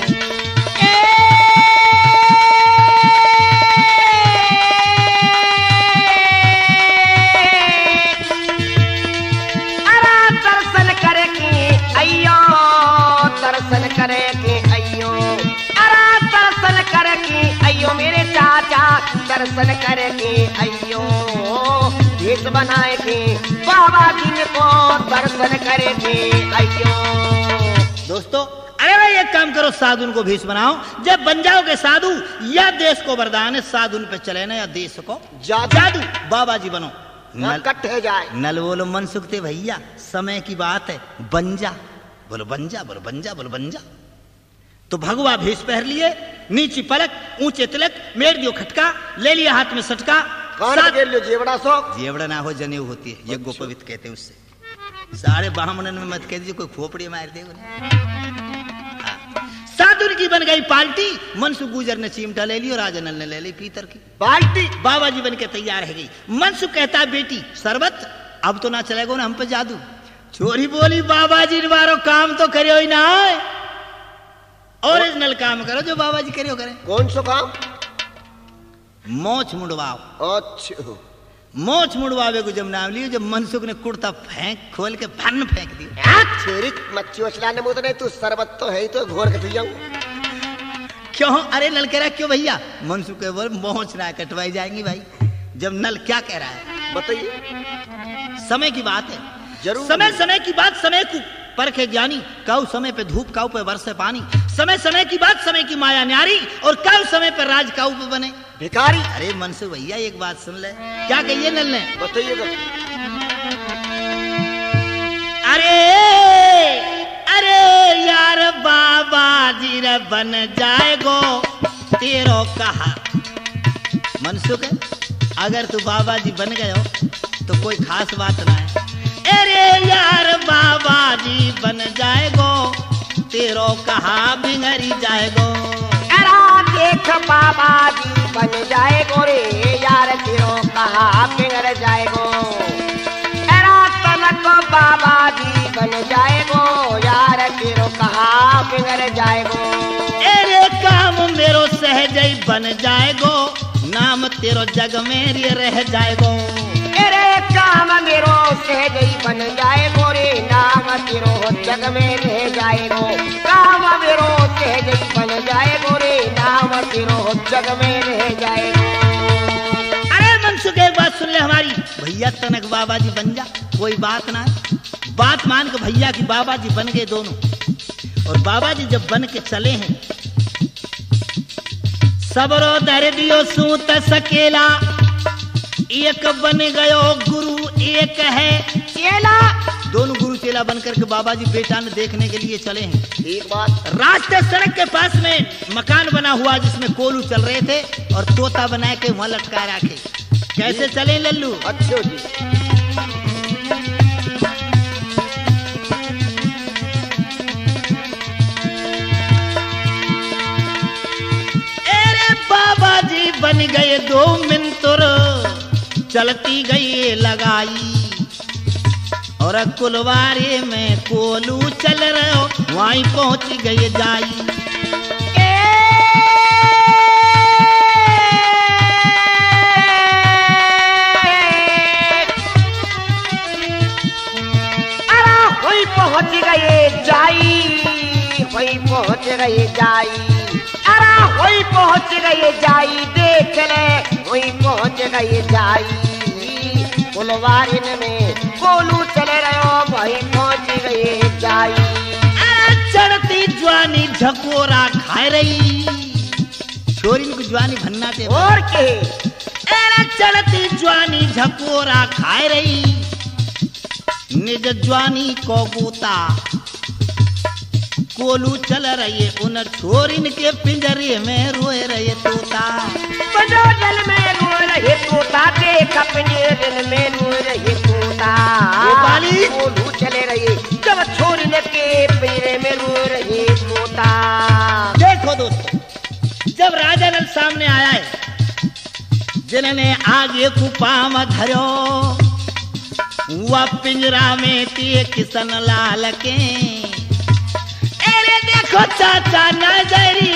दर्शन करे के अयो, दर्शन करे के अयो, अरे दर्शन करे के अयो मेरे चाचा, दर्शन करे के अयो, भेष बनाए के बाबा जी को दर्शन करे के अयो। दोस्तों अरे भाई एक काम काम करो, साधु को भेष बनाओ। जब बन जाओगे साधु, या देश को वरदान है साधु पे चले ना, या देश को जादू। बाबा जी बनो, कट है जाए। नल बोलो मन सुखते भैया, समय की बात है, बन जा। बोलो बन जा, बोलो बन जा, बोलो बन जा। तो भगवा भेष पहन लिए, नीची पलक, ऊंचे तिलक, मेर दियो खटका, ले लिया हाथ में सटका, जेवड़ा सो जेवड़ा ना हो जनेऊ होती है, ये गोपवित कहते हैं उससे। सारे ब्राह्मणन में मत कह दीजिए कोई खोपड़ी मार दे। साधु की बन गई पार्टी, मनसुख गुजर ने चिमटा ले ली और राजनल ने ले ली पीतर की बाल्टी। बाबा जी बन के तैयार है गई। मनसुख कहता है बेटी शरबत, अब तो ना चलेगा ना हम पे जादू। छोरी बोली बाबा जी बारो काम तो करियो ही ना, ओरिजिनल काम करो जो बाबा जी करियो करें। कौन सा काम? मोछ मुड़वाओ। अच्छा, मोछ मुड़वावे को जब नाम लियो, जब मनसुख ने कुर्ता फेंक खोल के फन फेंक दी। मच्छी वछला ने मुझे नहीं, तू शरबत तो है ही, तो घोर के पी जाऊं। क्यों? अरे नल कह रहा क्यों भैया? मनसुख के बोल मोछ ना कटवाई जाएंगी भाई। जब नल क्या कह रहा है बताइए। समय की बात है, जरूर समय समय की बात समय को परखे ज्ञानी, काऊ समय पे धूप, काऊ पे बरसे पानी। समय समय की बात, समय की माया न्यारी, और काऊ समय पे राज काऊ पे बने भिखारी। अरे मनसुख भैया एक बात सुन ले, क्या कहिए नल ने? बताइए। अरे अरे यार बाबा जी रे बन जाएगो तेरो कहा। मनसुख अगर तू बाबा जी बन गए हो तो कोई खास बात ना है। अरे यार बाबा जी बन जाएगो तेरो कहा बिगड़ी जाएगो। देख बाबा जी बन जाएगो रे यार, तेरो कहा बिगड़ जाएगो। तलक बाबा जी बन जाएगो यार, तेरो कहा बिगड़ जाएगो। अरे काम मेरो सहज बन जाएगो, नाम तेरो जग में रह जाएगो। अरे काम मेरो सहज बन जाएगो रे, नाम तेरो जग में रह जाएगो। काम मेरो सहज बन जाएगो रे, नाम तेरो जग में रह जाएगो। अरे मनसुख एक बात सुन ले हमारी, भैया तनक बाबा जी बन जा, कोई बात ना है। बात मान के भैया की बाबा जी बन गए दोनों। और बाबा जी जब बन के चले हैं, सबरो धर दियो सूत सकेला, एक बन गयो गुरु एक है चेला। दोनों गुरु चेला बनकर के बाबा जी बेटा ने देखने के लिए चले हैं। ठीक बात। रास्ते सड़क के पास में मकान बना हुआ जिसमें कोलू चल रहे थे, और तोता बना के वहां लटका रखे। कैसे चले लल्लू? अच्छा जी। अरे बाबा जी बन गए 2 मिनटुर, चलती गई लगाई, और कुलवारे में कोलू चल रहे हो, वहीं पहुंच गए जाई। वहीं पहुंच गए जाई, वहीं पहुंच गए जाई। अरे वहीं पहुंच गए जाई, देख ले वहीं पहुंच गए जाई। फुलवारिन में कोलू चले रहो, वहीं पहुंच गए जाई। अरे चढ़ती जवानी झकोरा खाए रही, छोरी को जवानी भन्ना थे और के। अरे चढ़ती जवानी झकोरा खाए रही, निज जवानी को गोता कोलू चल रही, उन छोरिन के पिंजरे में रोए रहे तोता। जल में रो रहे तोता, देख पिंजरे में रो रहे तोता। कोलू चले रहे जब छोरिन के पिंजरे में रो रहे तोता। देखो दोस्तों, जब राजा नल सामने आया है, जिन्होंने आगे कुपाम धरो, वह पिंजरा में थे किशन लाल के। अरे देखो चाचा नजरी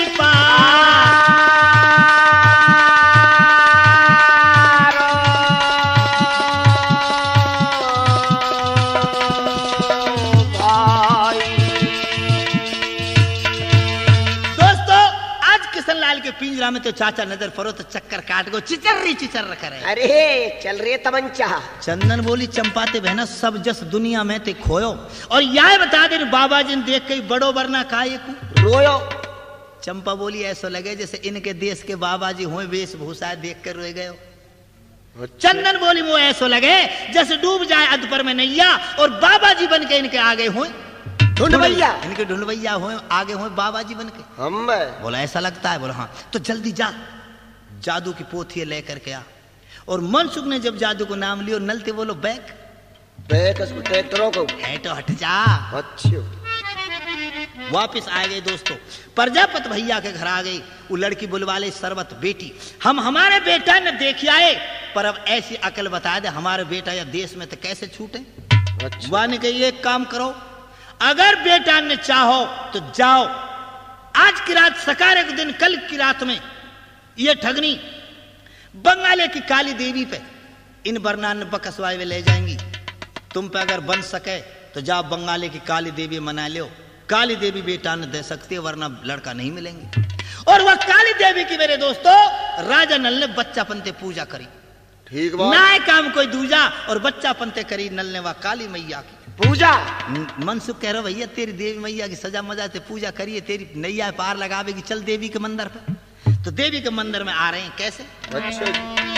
डाल के पिंजरा में तो चाचा नजर पड़ो तो चक्कर काट गो, चिचर करे। अरे चल रे तमंचा। चंदन बोली चंपाते बहना सब जस दुनिया में ते खोयो, और यह बता दे बाबा जी देख के बड़ो वरना काये को रोयो। चंपा बोली ऐसा लगे जैसे इनके देश के बाबा जी हुए वेशभूषा देख कर रोए गए। चंदन बोली वो ऐसा लगे जैसे डूब जाए अधपर में नैया और बाबा जी बन के इनके आगे हुए ढूंढवैया, इनके ढूंढवैया हुए आगे हुए बाबा जी बन के। हम बोला ऐसा लगता है। बोला हाँ, तो जल्दी जा जादू की पोथी लेकर के आ। और मनसुख ने जब जादू को नाम लियो नलते बोलो बैक ट्रैक्टरों को तो हट जा। अच्छा वापिस आ गए दोस्तों, प्रजापत भैया के घर आ गई। वो लड़की बुलवा ले सरबत बेटी, हम हमारे बेटा ने देख आए, पर अब ऐसी अकल बता दे हमारे बेटा या देश में तो कैसे छूटे। अच्छा। बुआ ने कही एक काम करो, अगर बेटा ने चाहो तो जाओ आज की रात सकारे के दिन कल की रात में ये ठगनी बंगाले की काली देवी पे इन बरनान बकसवाए में ले जाएंगी। तुम पे अगर बन सके तो जाओ बंगाले की काली देवी मना लो, काली देवी बेटा ने दे सकती है वरना लड़का नहीं मिलेंगे। और वह काली देवी की मेरे दोस्तों राजा नल ने बच्चा पंते पूजा करी। ठीक बात। ना काम कोई दूजा और बच्चा पंते करी नल ने वह काली मैया की पूजा। मनसुख कह रहा भैया तेरी देवी मैया की सजा मजा से पूजा करिए, तेरी नैया पार लगावेगी, चल देवी के मंदिर पे। तो देवी के मंदिर में आ रहे हैं कैसे। अच्छा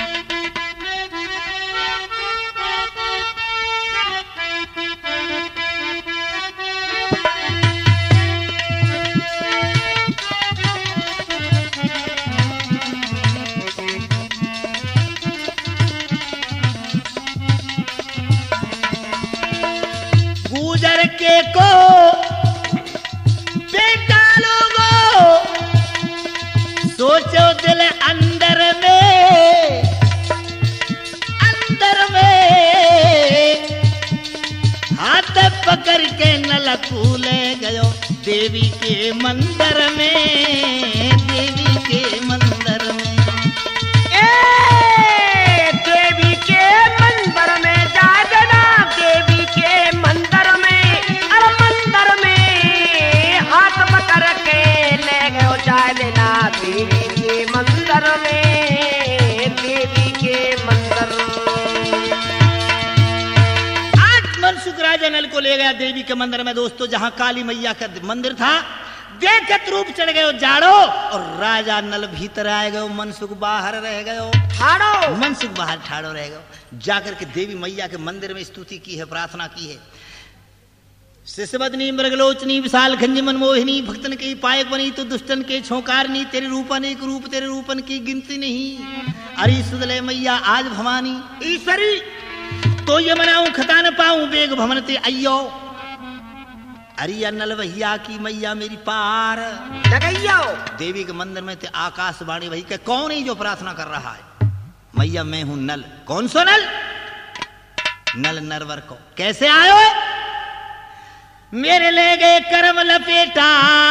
गुजर के को बेटा लोगो सोचो दिल अंदर में हाथ पकड़ के नल फूले गयो देवी के मंदिर में, देवी के मंदिर में। देवी के मंदिर में जा देना, देवी के मंदिर में, अरे मंदिर में हाथ पकड़ के ले गयो जा देना देवी के मंदिर में, देवी के मंदिर। आज मनसुख राजा नल को ले गया देवी के मंदिर में दोस्तों, जहां काली मैया का मंदिर था। देखत रूप चढ़ गए जाड़ो और राजा नल भीतर आए गए, मनसुख बाहर रह गयो ठाड़ो, मनसुख बाहर ठाड़ो रह गयो। जाकर के देवी मैया के मंदिर में स्तुति की है, प्रार्थना की है। शिशवदनी मृगलोचनी विशाल खंज मनमोहिनी भक्तन की पायक बनी तो दुष्टन के छोकारनी, तेरे रूपन एक रूप तेरे रूपन की गिनती नहीं। अरे सुदले मैया आज भवानी ईश्वरी तो ये मनाऊं खता न पाऊं बेग भवनते अयो। अरे नल भैया की मैया मेरी पार लगैया देवी के मंदिर में थे आकाशवाणी भाई के कौन ही जो प्रार्थना कर रहा है। मैया मैं हूं नल। कौन सो नल? नल नरवर को कैसे आयो है? मेरे ले गए करम लपेटा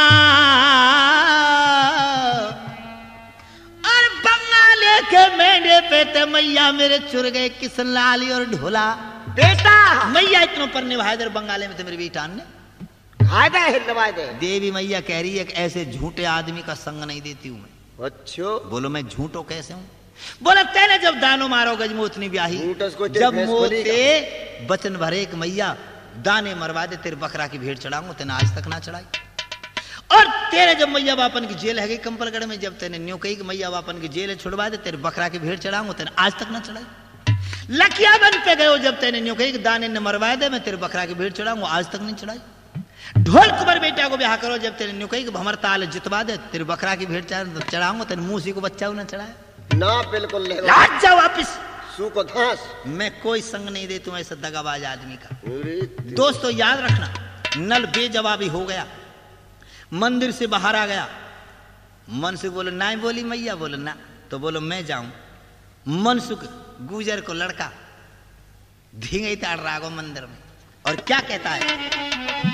और बंगाले के मेंढे पे ते मैया मेरे चुर गए किसन लाली और ढोला बेटा। मैया इतनों पर निभाए दर बंगाले में थे मेरे बेटा ने दे। देवी मैया कह रही है कि ऐसे झूठे आदमी का संग नहीं देती हूं मैं। अच्छा बोलो मैं झूठो कैसे हूं? बोला तेने जब दानो मारो गजमोतनी ब्याही, जब मोते बचन भरे कि मैया दाने मरवा दे तेरे बकरा की भेंट चढ़ाऊंगा, तेने आज तक ना चढ़ाई। और तेरे जब मैया बापन की जेल है गई कंपलगढ़ में, जब तेने न्यू कही कि मैया बापन की जेल छुड़वा दे तेरे बकरा की भेंट चढ़ाऊंगा, तेने आज तक ना चढ़ाई। लकिया बन पे गए जब तेने न्यू कही कि दाने ने मरवा दे मैं तेरे बकरा की भेंट चढ़ाऊंगा, आज तक नहीं चढ़ाई। ढोल कुबर बेटा को ब्याह करो जब तेरे न्यू कही कि भमर ताल जितवा दे तेरे बकरा की भेंट चढ़ाऊंगा, तेरे मूसी को बच्चा ना चढ़ाया ना। बिल्कुल लाज जा वापिस सूखो घास। मैं कोई संग नहीं दे तुम ऐसा दगाबाज आदमी का। दोस्तों याद रखना नल बेजवाबी हो गया, मंदिर से बाहर आ गया। मनसुख बोलो ना, बोली मैया बोलो ना, तो बोलो मैं जाऊं। मनसुख गुजर को लड़का धींगे ताड़ रागो मंदिर में और क्या कहता है,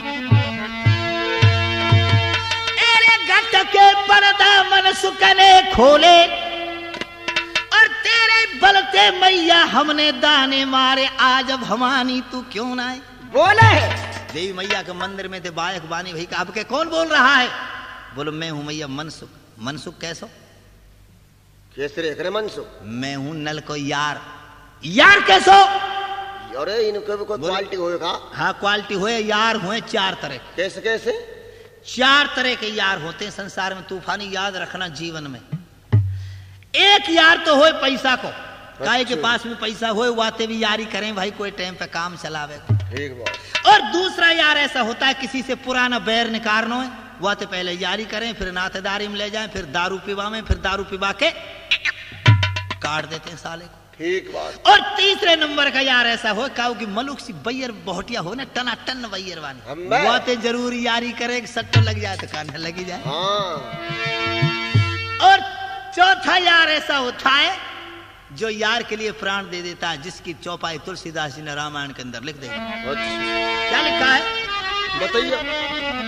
के पर्दा मनसुख ने खोले और तेरे बलते मैया हमने दाने मारे, आज भवानी तू क्यों ना आए? बोले देवी मैया के मंदिर में थे बायक बानी भाई का अब के कौन बोल रहा है? बोलो मैं हूं मैया मनसुख। मनसुख कैसो? कैसे रे करे मनसुख? मैं हूं नल को यार। यार कैसो? अरे इनके भी कोई क्वालिटी होएगा? हाँ क्वालिटी होए, यार हुए 4 तरह। कैसे कैसे? 4 तरह के यार होते हैं संसार में तूफानी, याद रखना जीवन में। एक यार तो होए पैसा को, काहे के पास में पैसा होए वाते भी यारी करें भाई, कोई टाइम पे काम चलावे। ठीक बात। और दूसरा यार ऐसा होता है किसी से पुराना बैर निकालना है, वाते पहले यारी करें, फिर नातेदारी में ले जाएं, फिर दारू पिवा में, फिर दारू पिवा के काट देते हैं साले को। ठीक बात। और तीसरे नंबर का यार ऐसा हो काऊ की मलुक सी बैयर बहुटिया हो ना, टना टन बैयर वानी, वाते जरूर यारी करे कि सट्टो लग जाए तो कान लगी जाए। हाँ। और चौथा यार ऐसा होता है जो यार के लिए प्राण दे देता है, जिसकी चौपाई तुलसीदास जी ने रामायण के अंदर लिख दी। क्या लिखा है बताइए।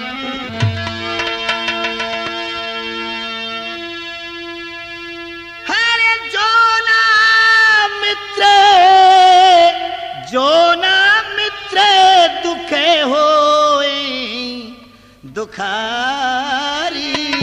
जो ना मित्र दुखे होए दुखारी,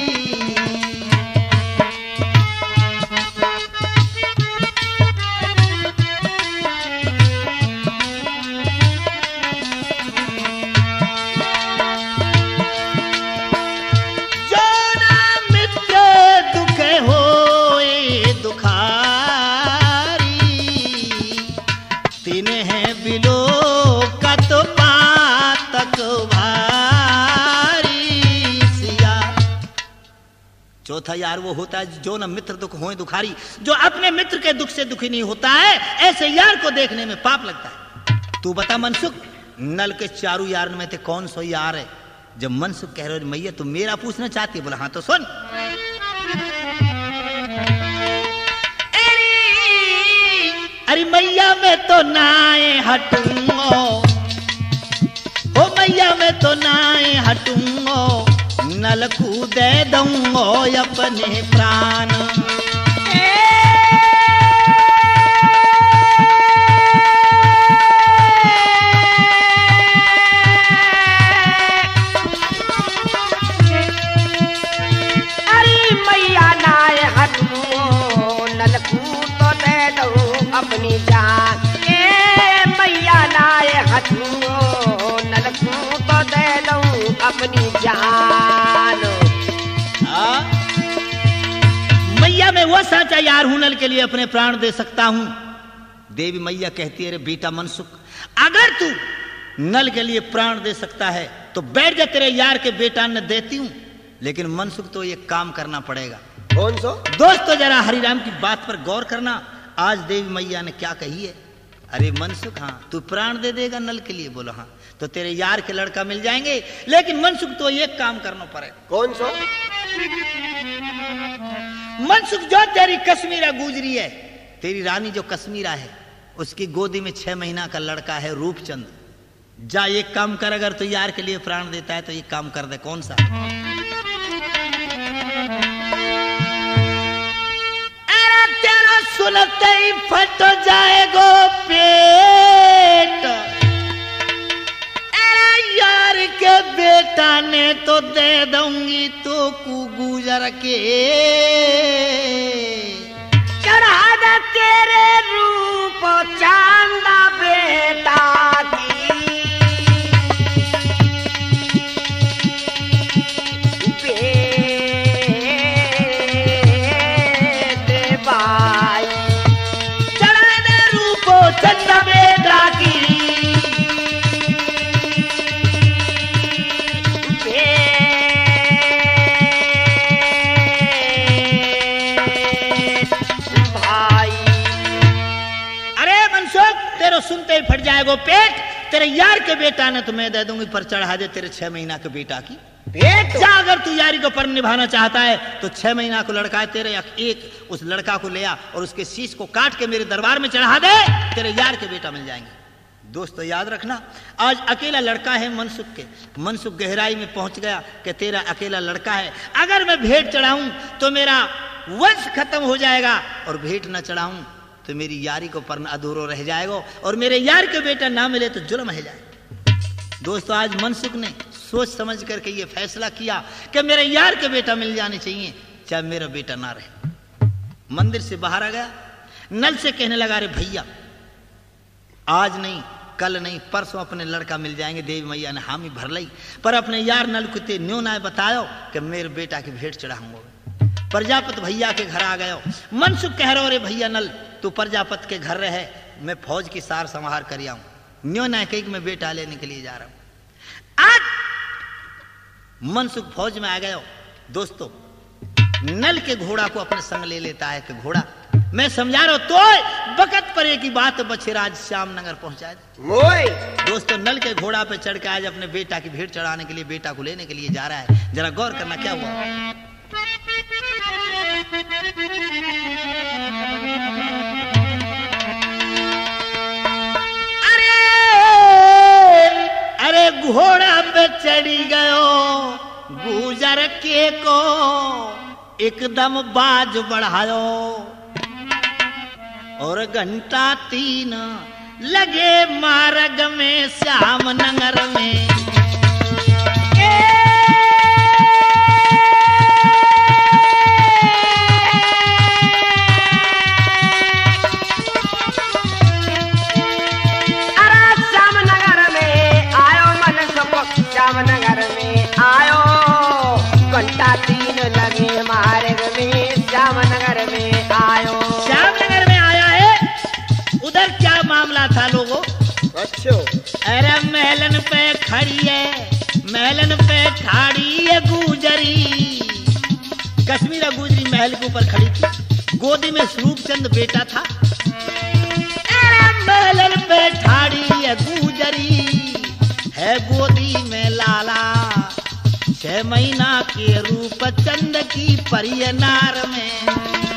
चौथा यार वो होता है जो न मित्र दुख होए दुखारी, जो अपने मित्र के दुख से दुखी नहीं होता है, ऐसे यार को देखने में पाप लगता है। तू बता मनसुख, नल के 4 यार में थे कौन सो यार है? जब मनसुख कह रहे हो मैया तुम मेरा पूछना चाहती है, बोला हाँ तो सुन। अरे मैया मैं तो नाए हटूंगो, ओ मैया मैं तो नाए हटूंगो, नल को दे दूंगो अपने प्राण। अरे मैया नाय हटूं, नल को तो दे दूं अपनी जान। मैया नाय हटूं, नल को तो दे दूं अपनी जान। मैया मैं वो साचा यार हूं नल के लिए अपने प्राण दे सकता हूं। देवी मैया कहती है रे बेटा मनसुख, अगर तू नल के लिए प्राण दे सकता है तो बैठ जा, तेरे यार के बेटा ने देती हूं, लेकिन मनसुख तो ये काम करना पड़ेगा। कौन सा? दोस्तों जरा हरिराम की बात पर गौर करना, आज देवी मैया ने क्या कही है। अरे मनसुख हाँ तू प्राण दे देगा नल के लिए? बोलो हाँ, तो तेरे यार के लड़का मिल जाएंगे, लेकिन मनसुख तो एक काम करना पड़ेगा। कौन सा? मनसुख जो तेरी कश्मीरा गुजरी है, तेरी रानी जो कश्मीरा है, उसकी गोदी में 6 महीना का लड़का है रूपचंद। जा एक काम कर, अगर तू यार के लिए प्राण देता है तो एक काम कर दे। कौन सा? अरे तेरा सुनते ही फट जाएगो पेट, अरे यार के बेटा ने तो दे दूंगी तो को गुजर के, चढ़ा दे तेरे रूप चांदा बेटा की, बेटे भाई चढ़ा दे रूप चंदा बेटा की, तेरे सुनते ही फट जाएगा पेट। तेरे यार के बेटा ने तुम्हें दे दूंगी, पर चढ़ा दे तेरे 6 महीना के बेटा की पेट। जा अगर तू यारी को पर निभाना चाहता है तो 6 महीना को लड़का है तेरे, एक उस लड़का को ले आ और उसके शीश को काट के मेरे दरबार में चढ़ा दे, तेरे यार के बेटा मिल जाएंगे। दोस्तों याद रखना, आज अकेला लड़का है मनसुख के। मनसुख गहराई में पहुंच गया कि तेरा अकेला लड़का है, अगर मैं भेंट चढ़ाऊं तो मेरा वंश खत्म हो जाएगा, और भेंट न चढ़ाऊं तो मेरी यारी को पर अधूरो रह जाएगा, और मेरे यार के बेटा ना मिले तो जुल्म है जाए। दोस्तों आज मनसुख ने सोच समझ करके ये फैसला किया कि मेरे यार के बेटा मिल जाने चाहिए। चाहे मेरा बेटा ना रहे। मंदिर से बाहर आ गया, नल से कहने लगा, अरे भैया आज नहीं, कल नहीं, परसों अपने लड़का मिल जाएंगे। देवी मैया ने हामी भर ली, पर अपने यार नल कुत्ते न्यू ना बतायो कि मेरे बेटा की भेंट चढ़ाऊंगा। प्रजापति भैया के घर आ गयो। मनसुख कह रहा, अरे भैया नल तू प्रजापति के घर रहे, मैं फौज की सार संहार कर आऊं। न्यू ना कही मैं बेटा लेने के लिए जा रहा हूं। आज मनसुख फौज में आ गयो। दोस्तों, नल के घोड़ा को अपने संग ले लेता है कि घोड़ा मैं समझा रहा हूं, तो बकत परे की बात बछेराज श्यामनगर पहुंचा दे। दोस्तों, नल के घोड़ा पे चढ़ के आज अपने बेटा की भेंट चढ़ाने के लिए, बेटा को लेने के लिए जा रहा है। जरा गौर करना क्या हुआ। अरे घोड़ा पे चढ़ी गयो, गुजर के को एकदम बाज बढ़ायो, और घंटा 3 लगे मार्ग में श्यामनगर में। श्यामनगर में आयो, घंटा 3 लगे मार्ग में श्यामनगर में आयो। श्यामनगर में आया है, उधर क्या मामला था लोगों? अच्छो, अरे महलन पे खड़ी है, महलन पे ठाड़ी है गुजरी। कश्मीरा गुजरी महल के ऊपर खड़ी थी, गोदी में स्वरूपचंद बेटा था। अरे महलन पे ठाड़ी है गुजरी, है गोदी में लाला, 6 महीना के रूप चंद की परिय नार में।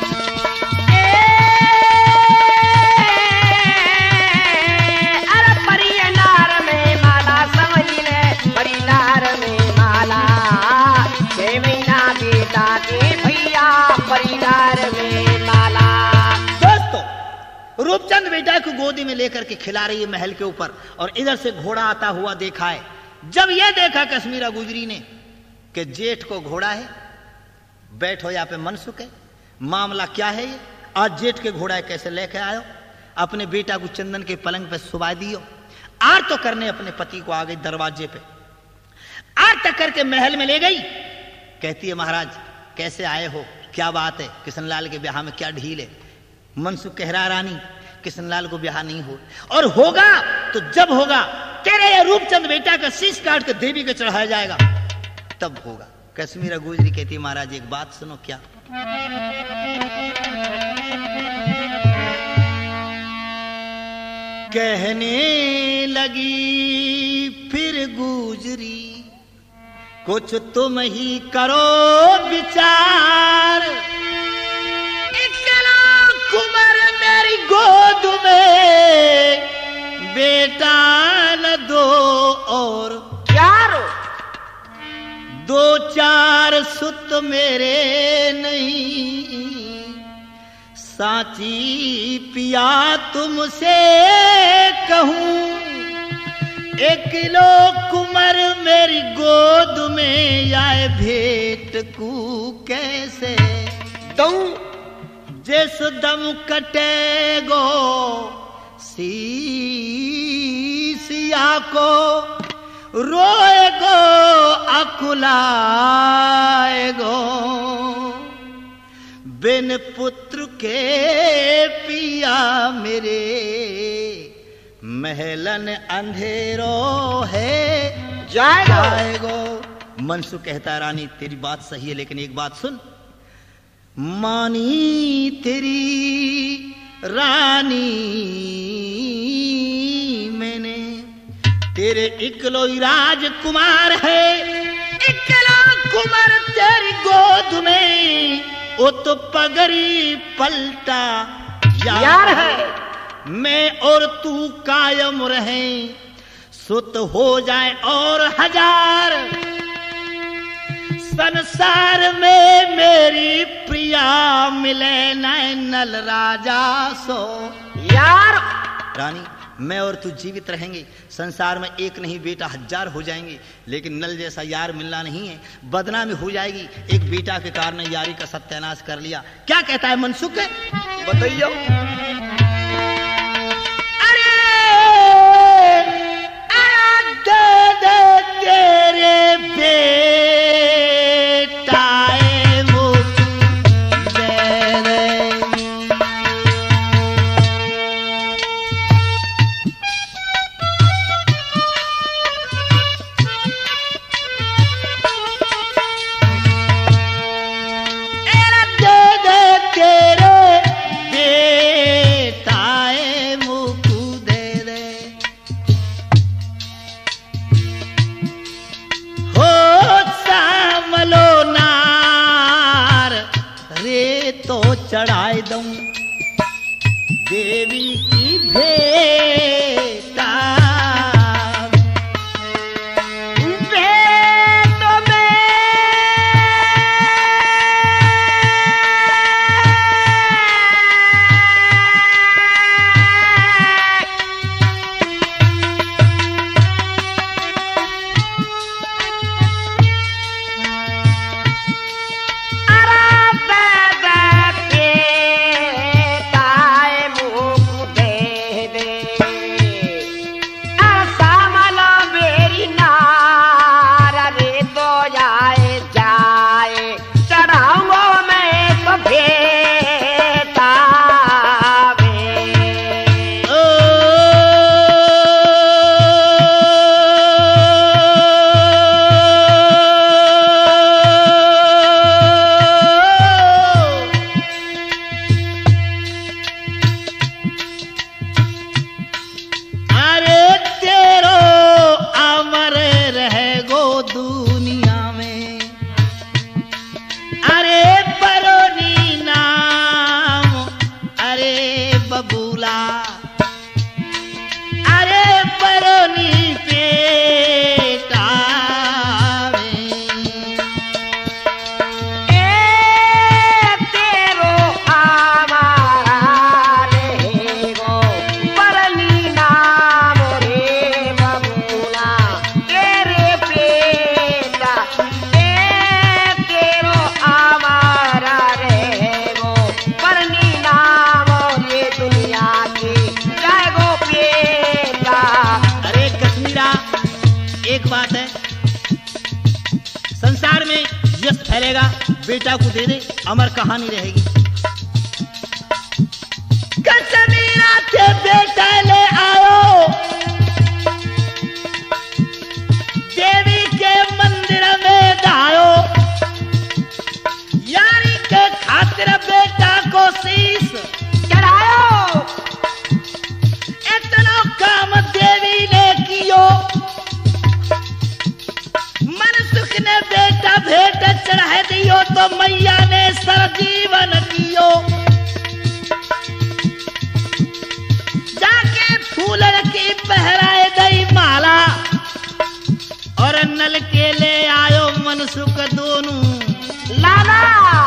अरे परिय नार में माला समझ ले, परी नार में माला, 6 महीना बेटा के भैया परी नार में माला। दोस्तों, रूपचंद बेटा को गोदी में लेकर के खिला रही है महल के ऊपर, और इधर से घोड़ा आता हुआ देखा है। जब यह देखा कश्मीरा गुजरी ने कि जेठ को घोड़ा है, बैठो यहाँ पे मनसुख है, मामला क्या है ये, आज जेठ के घोड़ा है, कैसे लेके आयो? अपने बेटा को चंदन के पलंग पे सुबा दियो। आर तो करने अपने पति को आ गई दरवाजे पे, आर तक करके महल में ले गई। कहती है, महाराज कैसे आए हो, क्या बात है, किशनलाल के ब्याह में क्या ढील है? मनसुख कह रहा, रानी किशनलाल को ब्याह नहीं हो, और होगा तो जब होगा तेरे ये रूपचंद बेटा का शीश काट के देवी को चढ़ाया जाएगा, तब होगा। कश्मीरा गुजरी कहती, महाराज एक बात सुनो। क्या? कहने लगी फिर गुजरी, कुछ तुम ही करो विचार, कुमार मेरी गोद में बेटा न दो, और 2-4 सुत मेरे नहीं, साची पिया तुमसे कहूं, 1 किलो कुमार मेरी गोद में आए, भेंट को कैसे दूं? जिस दम कटेगो सिया को, रोएगो अकुलाएगो, बिन पुत्र के पिया मेरे, महलन अंधेरो है जाएगो। मनसुख कहता, रानी तेरी बात सही है, लेकिन एक बात सुन। मानी तेरी रानी मैंने, तेरे इकलौती राजकुमार है, इकलौता कुमार तेरी गोद में, वो तो पगड़ी पलटा यार है। मैं और तू कायम रहे, सुत हो जाए और 1000, संसार में मेरी प्रिया मिले नल राजा सो। यार रानी मैं और तू जीवित रहेंगे। संसार में एक नहीं बेटा 1000 हो जाएंगे, लेकिन नल जैसा यार मिलना नहीं है, बदनामी हो जाएगी। एक बेटा के कारण यारी का सत्यानाश कर लिया। क्या कहता है मनसुख? बताइयो। तेरे बेटा चढ़ाए दूं देवी की भेंटा। बेटा को दे दे, अमर कहानी रहेगी। कश्मीरा से बेटा ले आओ, देवी के मंदिर में डालो, यारी के खातिर बेटा को शीश चढ़ाओ। इतना काम देवी ने कियो, मनसुख ने बेटा भेंट चढ़ा दियो तो मैया ने सरजीवन कियो। जाके फूलन की पहराए गई माला और नल के ले आयो मनसुख दोनों लाला।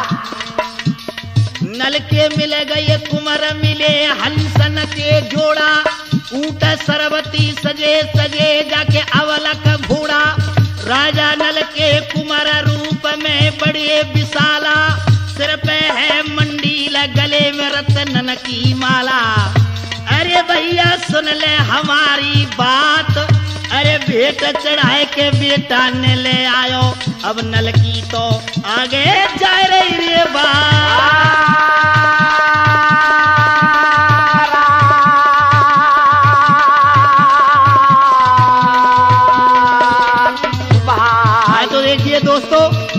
नल के मिल गए कुंवर मिले हंसन के जोड़ा, ऊंट सरबती सजे सजे जाके अवलक घोड़ा। राजा नल के कुमार रूप में बड़े विशाला, सिर पे है मंडील गले में रत्नन की माला। अरे भैया सुन ले हमारी बात, अरे भेंट चढ़ाए के बेटा ने ले आयो। अब नल की तो आगे जा रही रे बात। दोस्तों,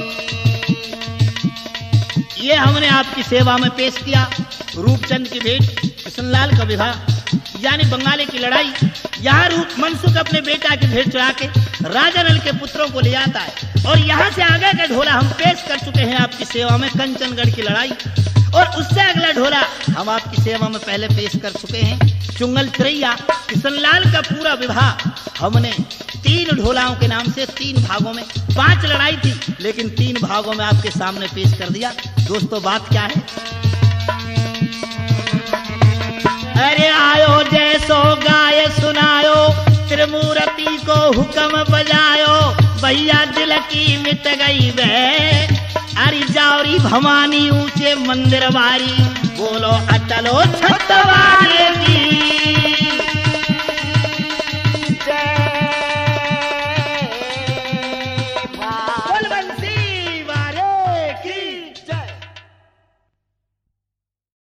ये हमने आपकी सेवा में पेश किया रूपचंद की भेंट, कृष्णलाल का विवाह यानी बंगाली की लड़ाई। यहाँ रूप मनसुख अपने बेटा की भेंट चढ़ा के राजा नल के पुत्रों को ले आता है। और यहाँ से आगे का ढोला हम पेश कर चुके हैं आपकी सेवा में कंचनगढ़ की लड़ाई, और उससे अगला ढोला हम आपकी सेवा में पहले पेश कर चुके हैं चुंगल चिरैया। कृष्णलाल का पूरा विवाह हमने 3 ढोलाओं के नाम से 3 भागों में, 5 लड़ाई थी लेकिन 3 भागों में आपके सामने पेश कर दिया। दोस्तों बात क्या है? अरे आयो जैसो गाय सुनायो, त्रिमूर्ति को हुक्म बजायो, भैया दिल की मिट गई वह। अरे जावरी भवानी ऊंचे मंदिर वारी, बोलो अटलो छतवारी की। जय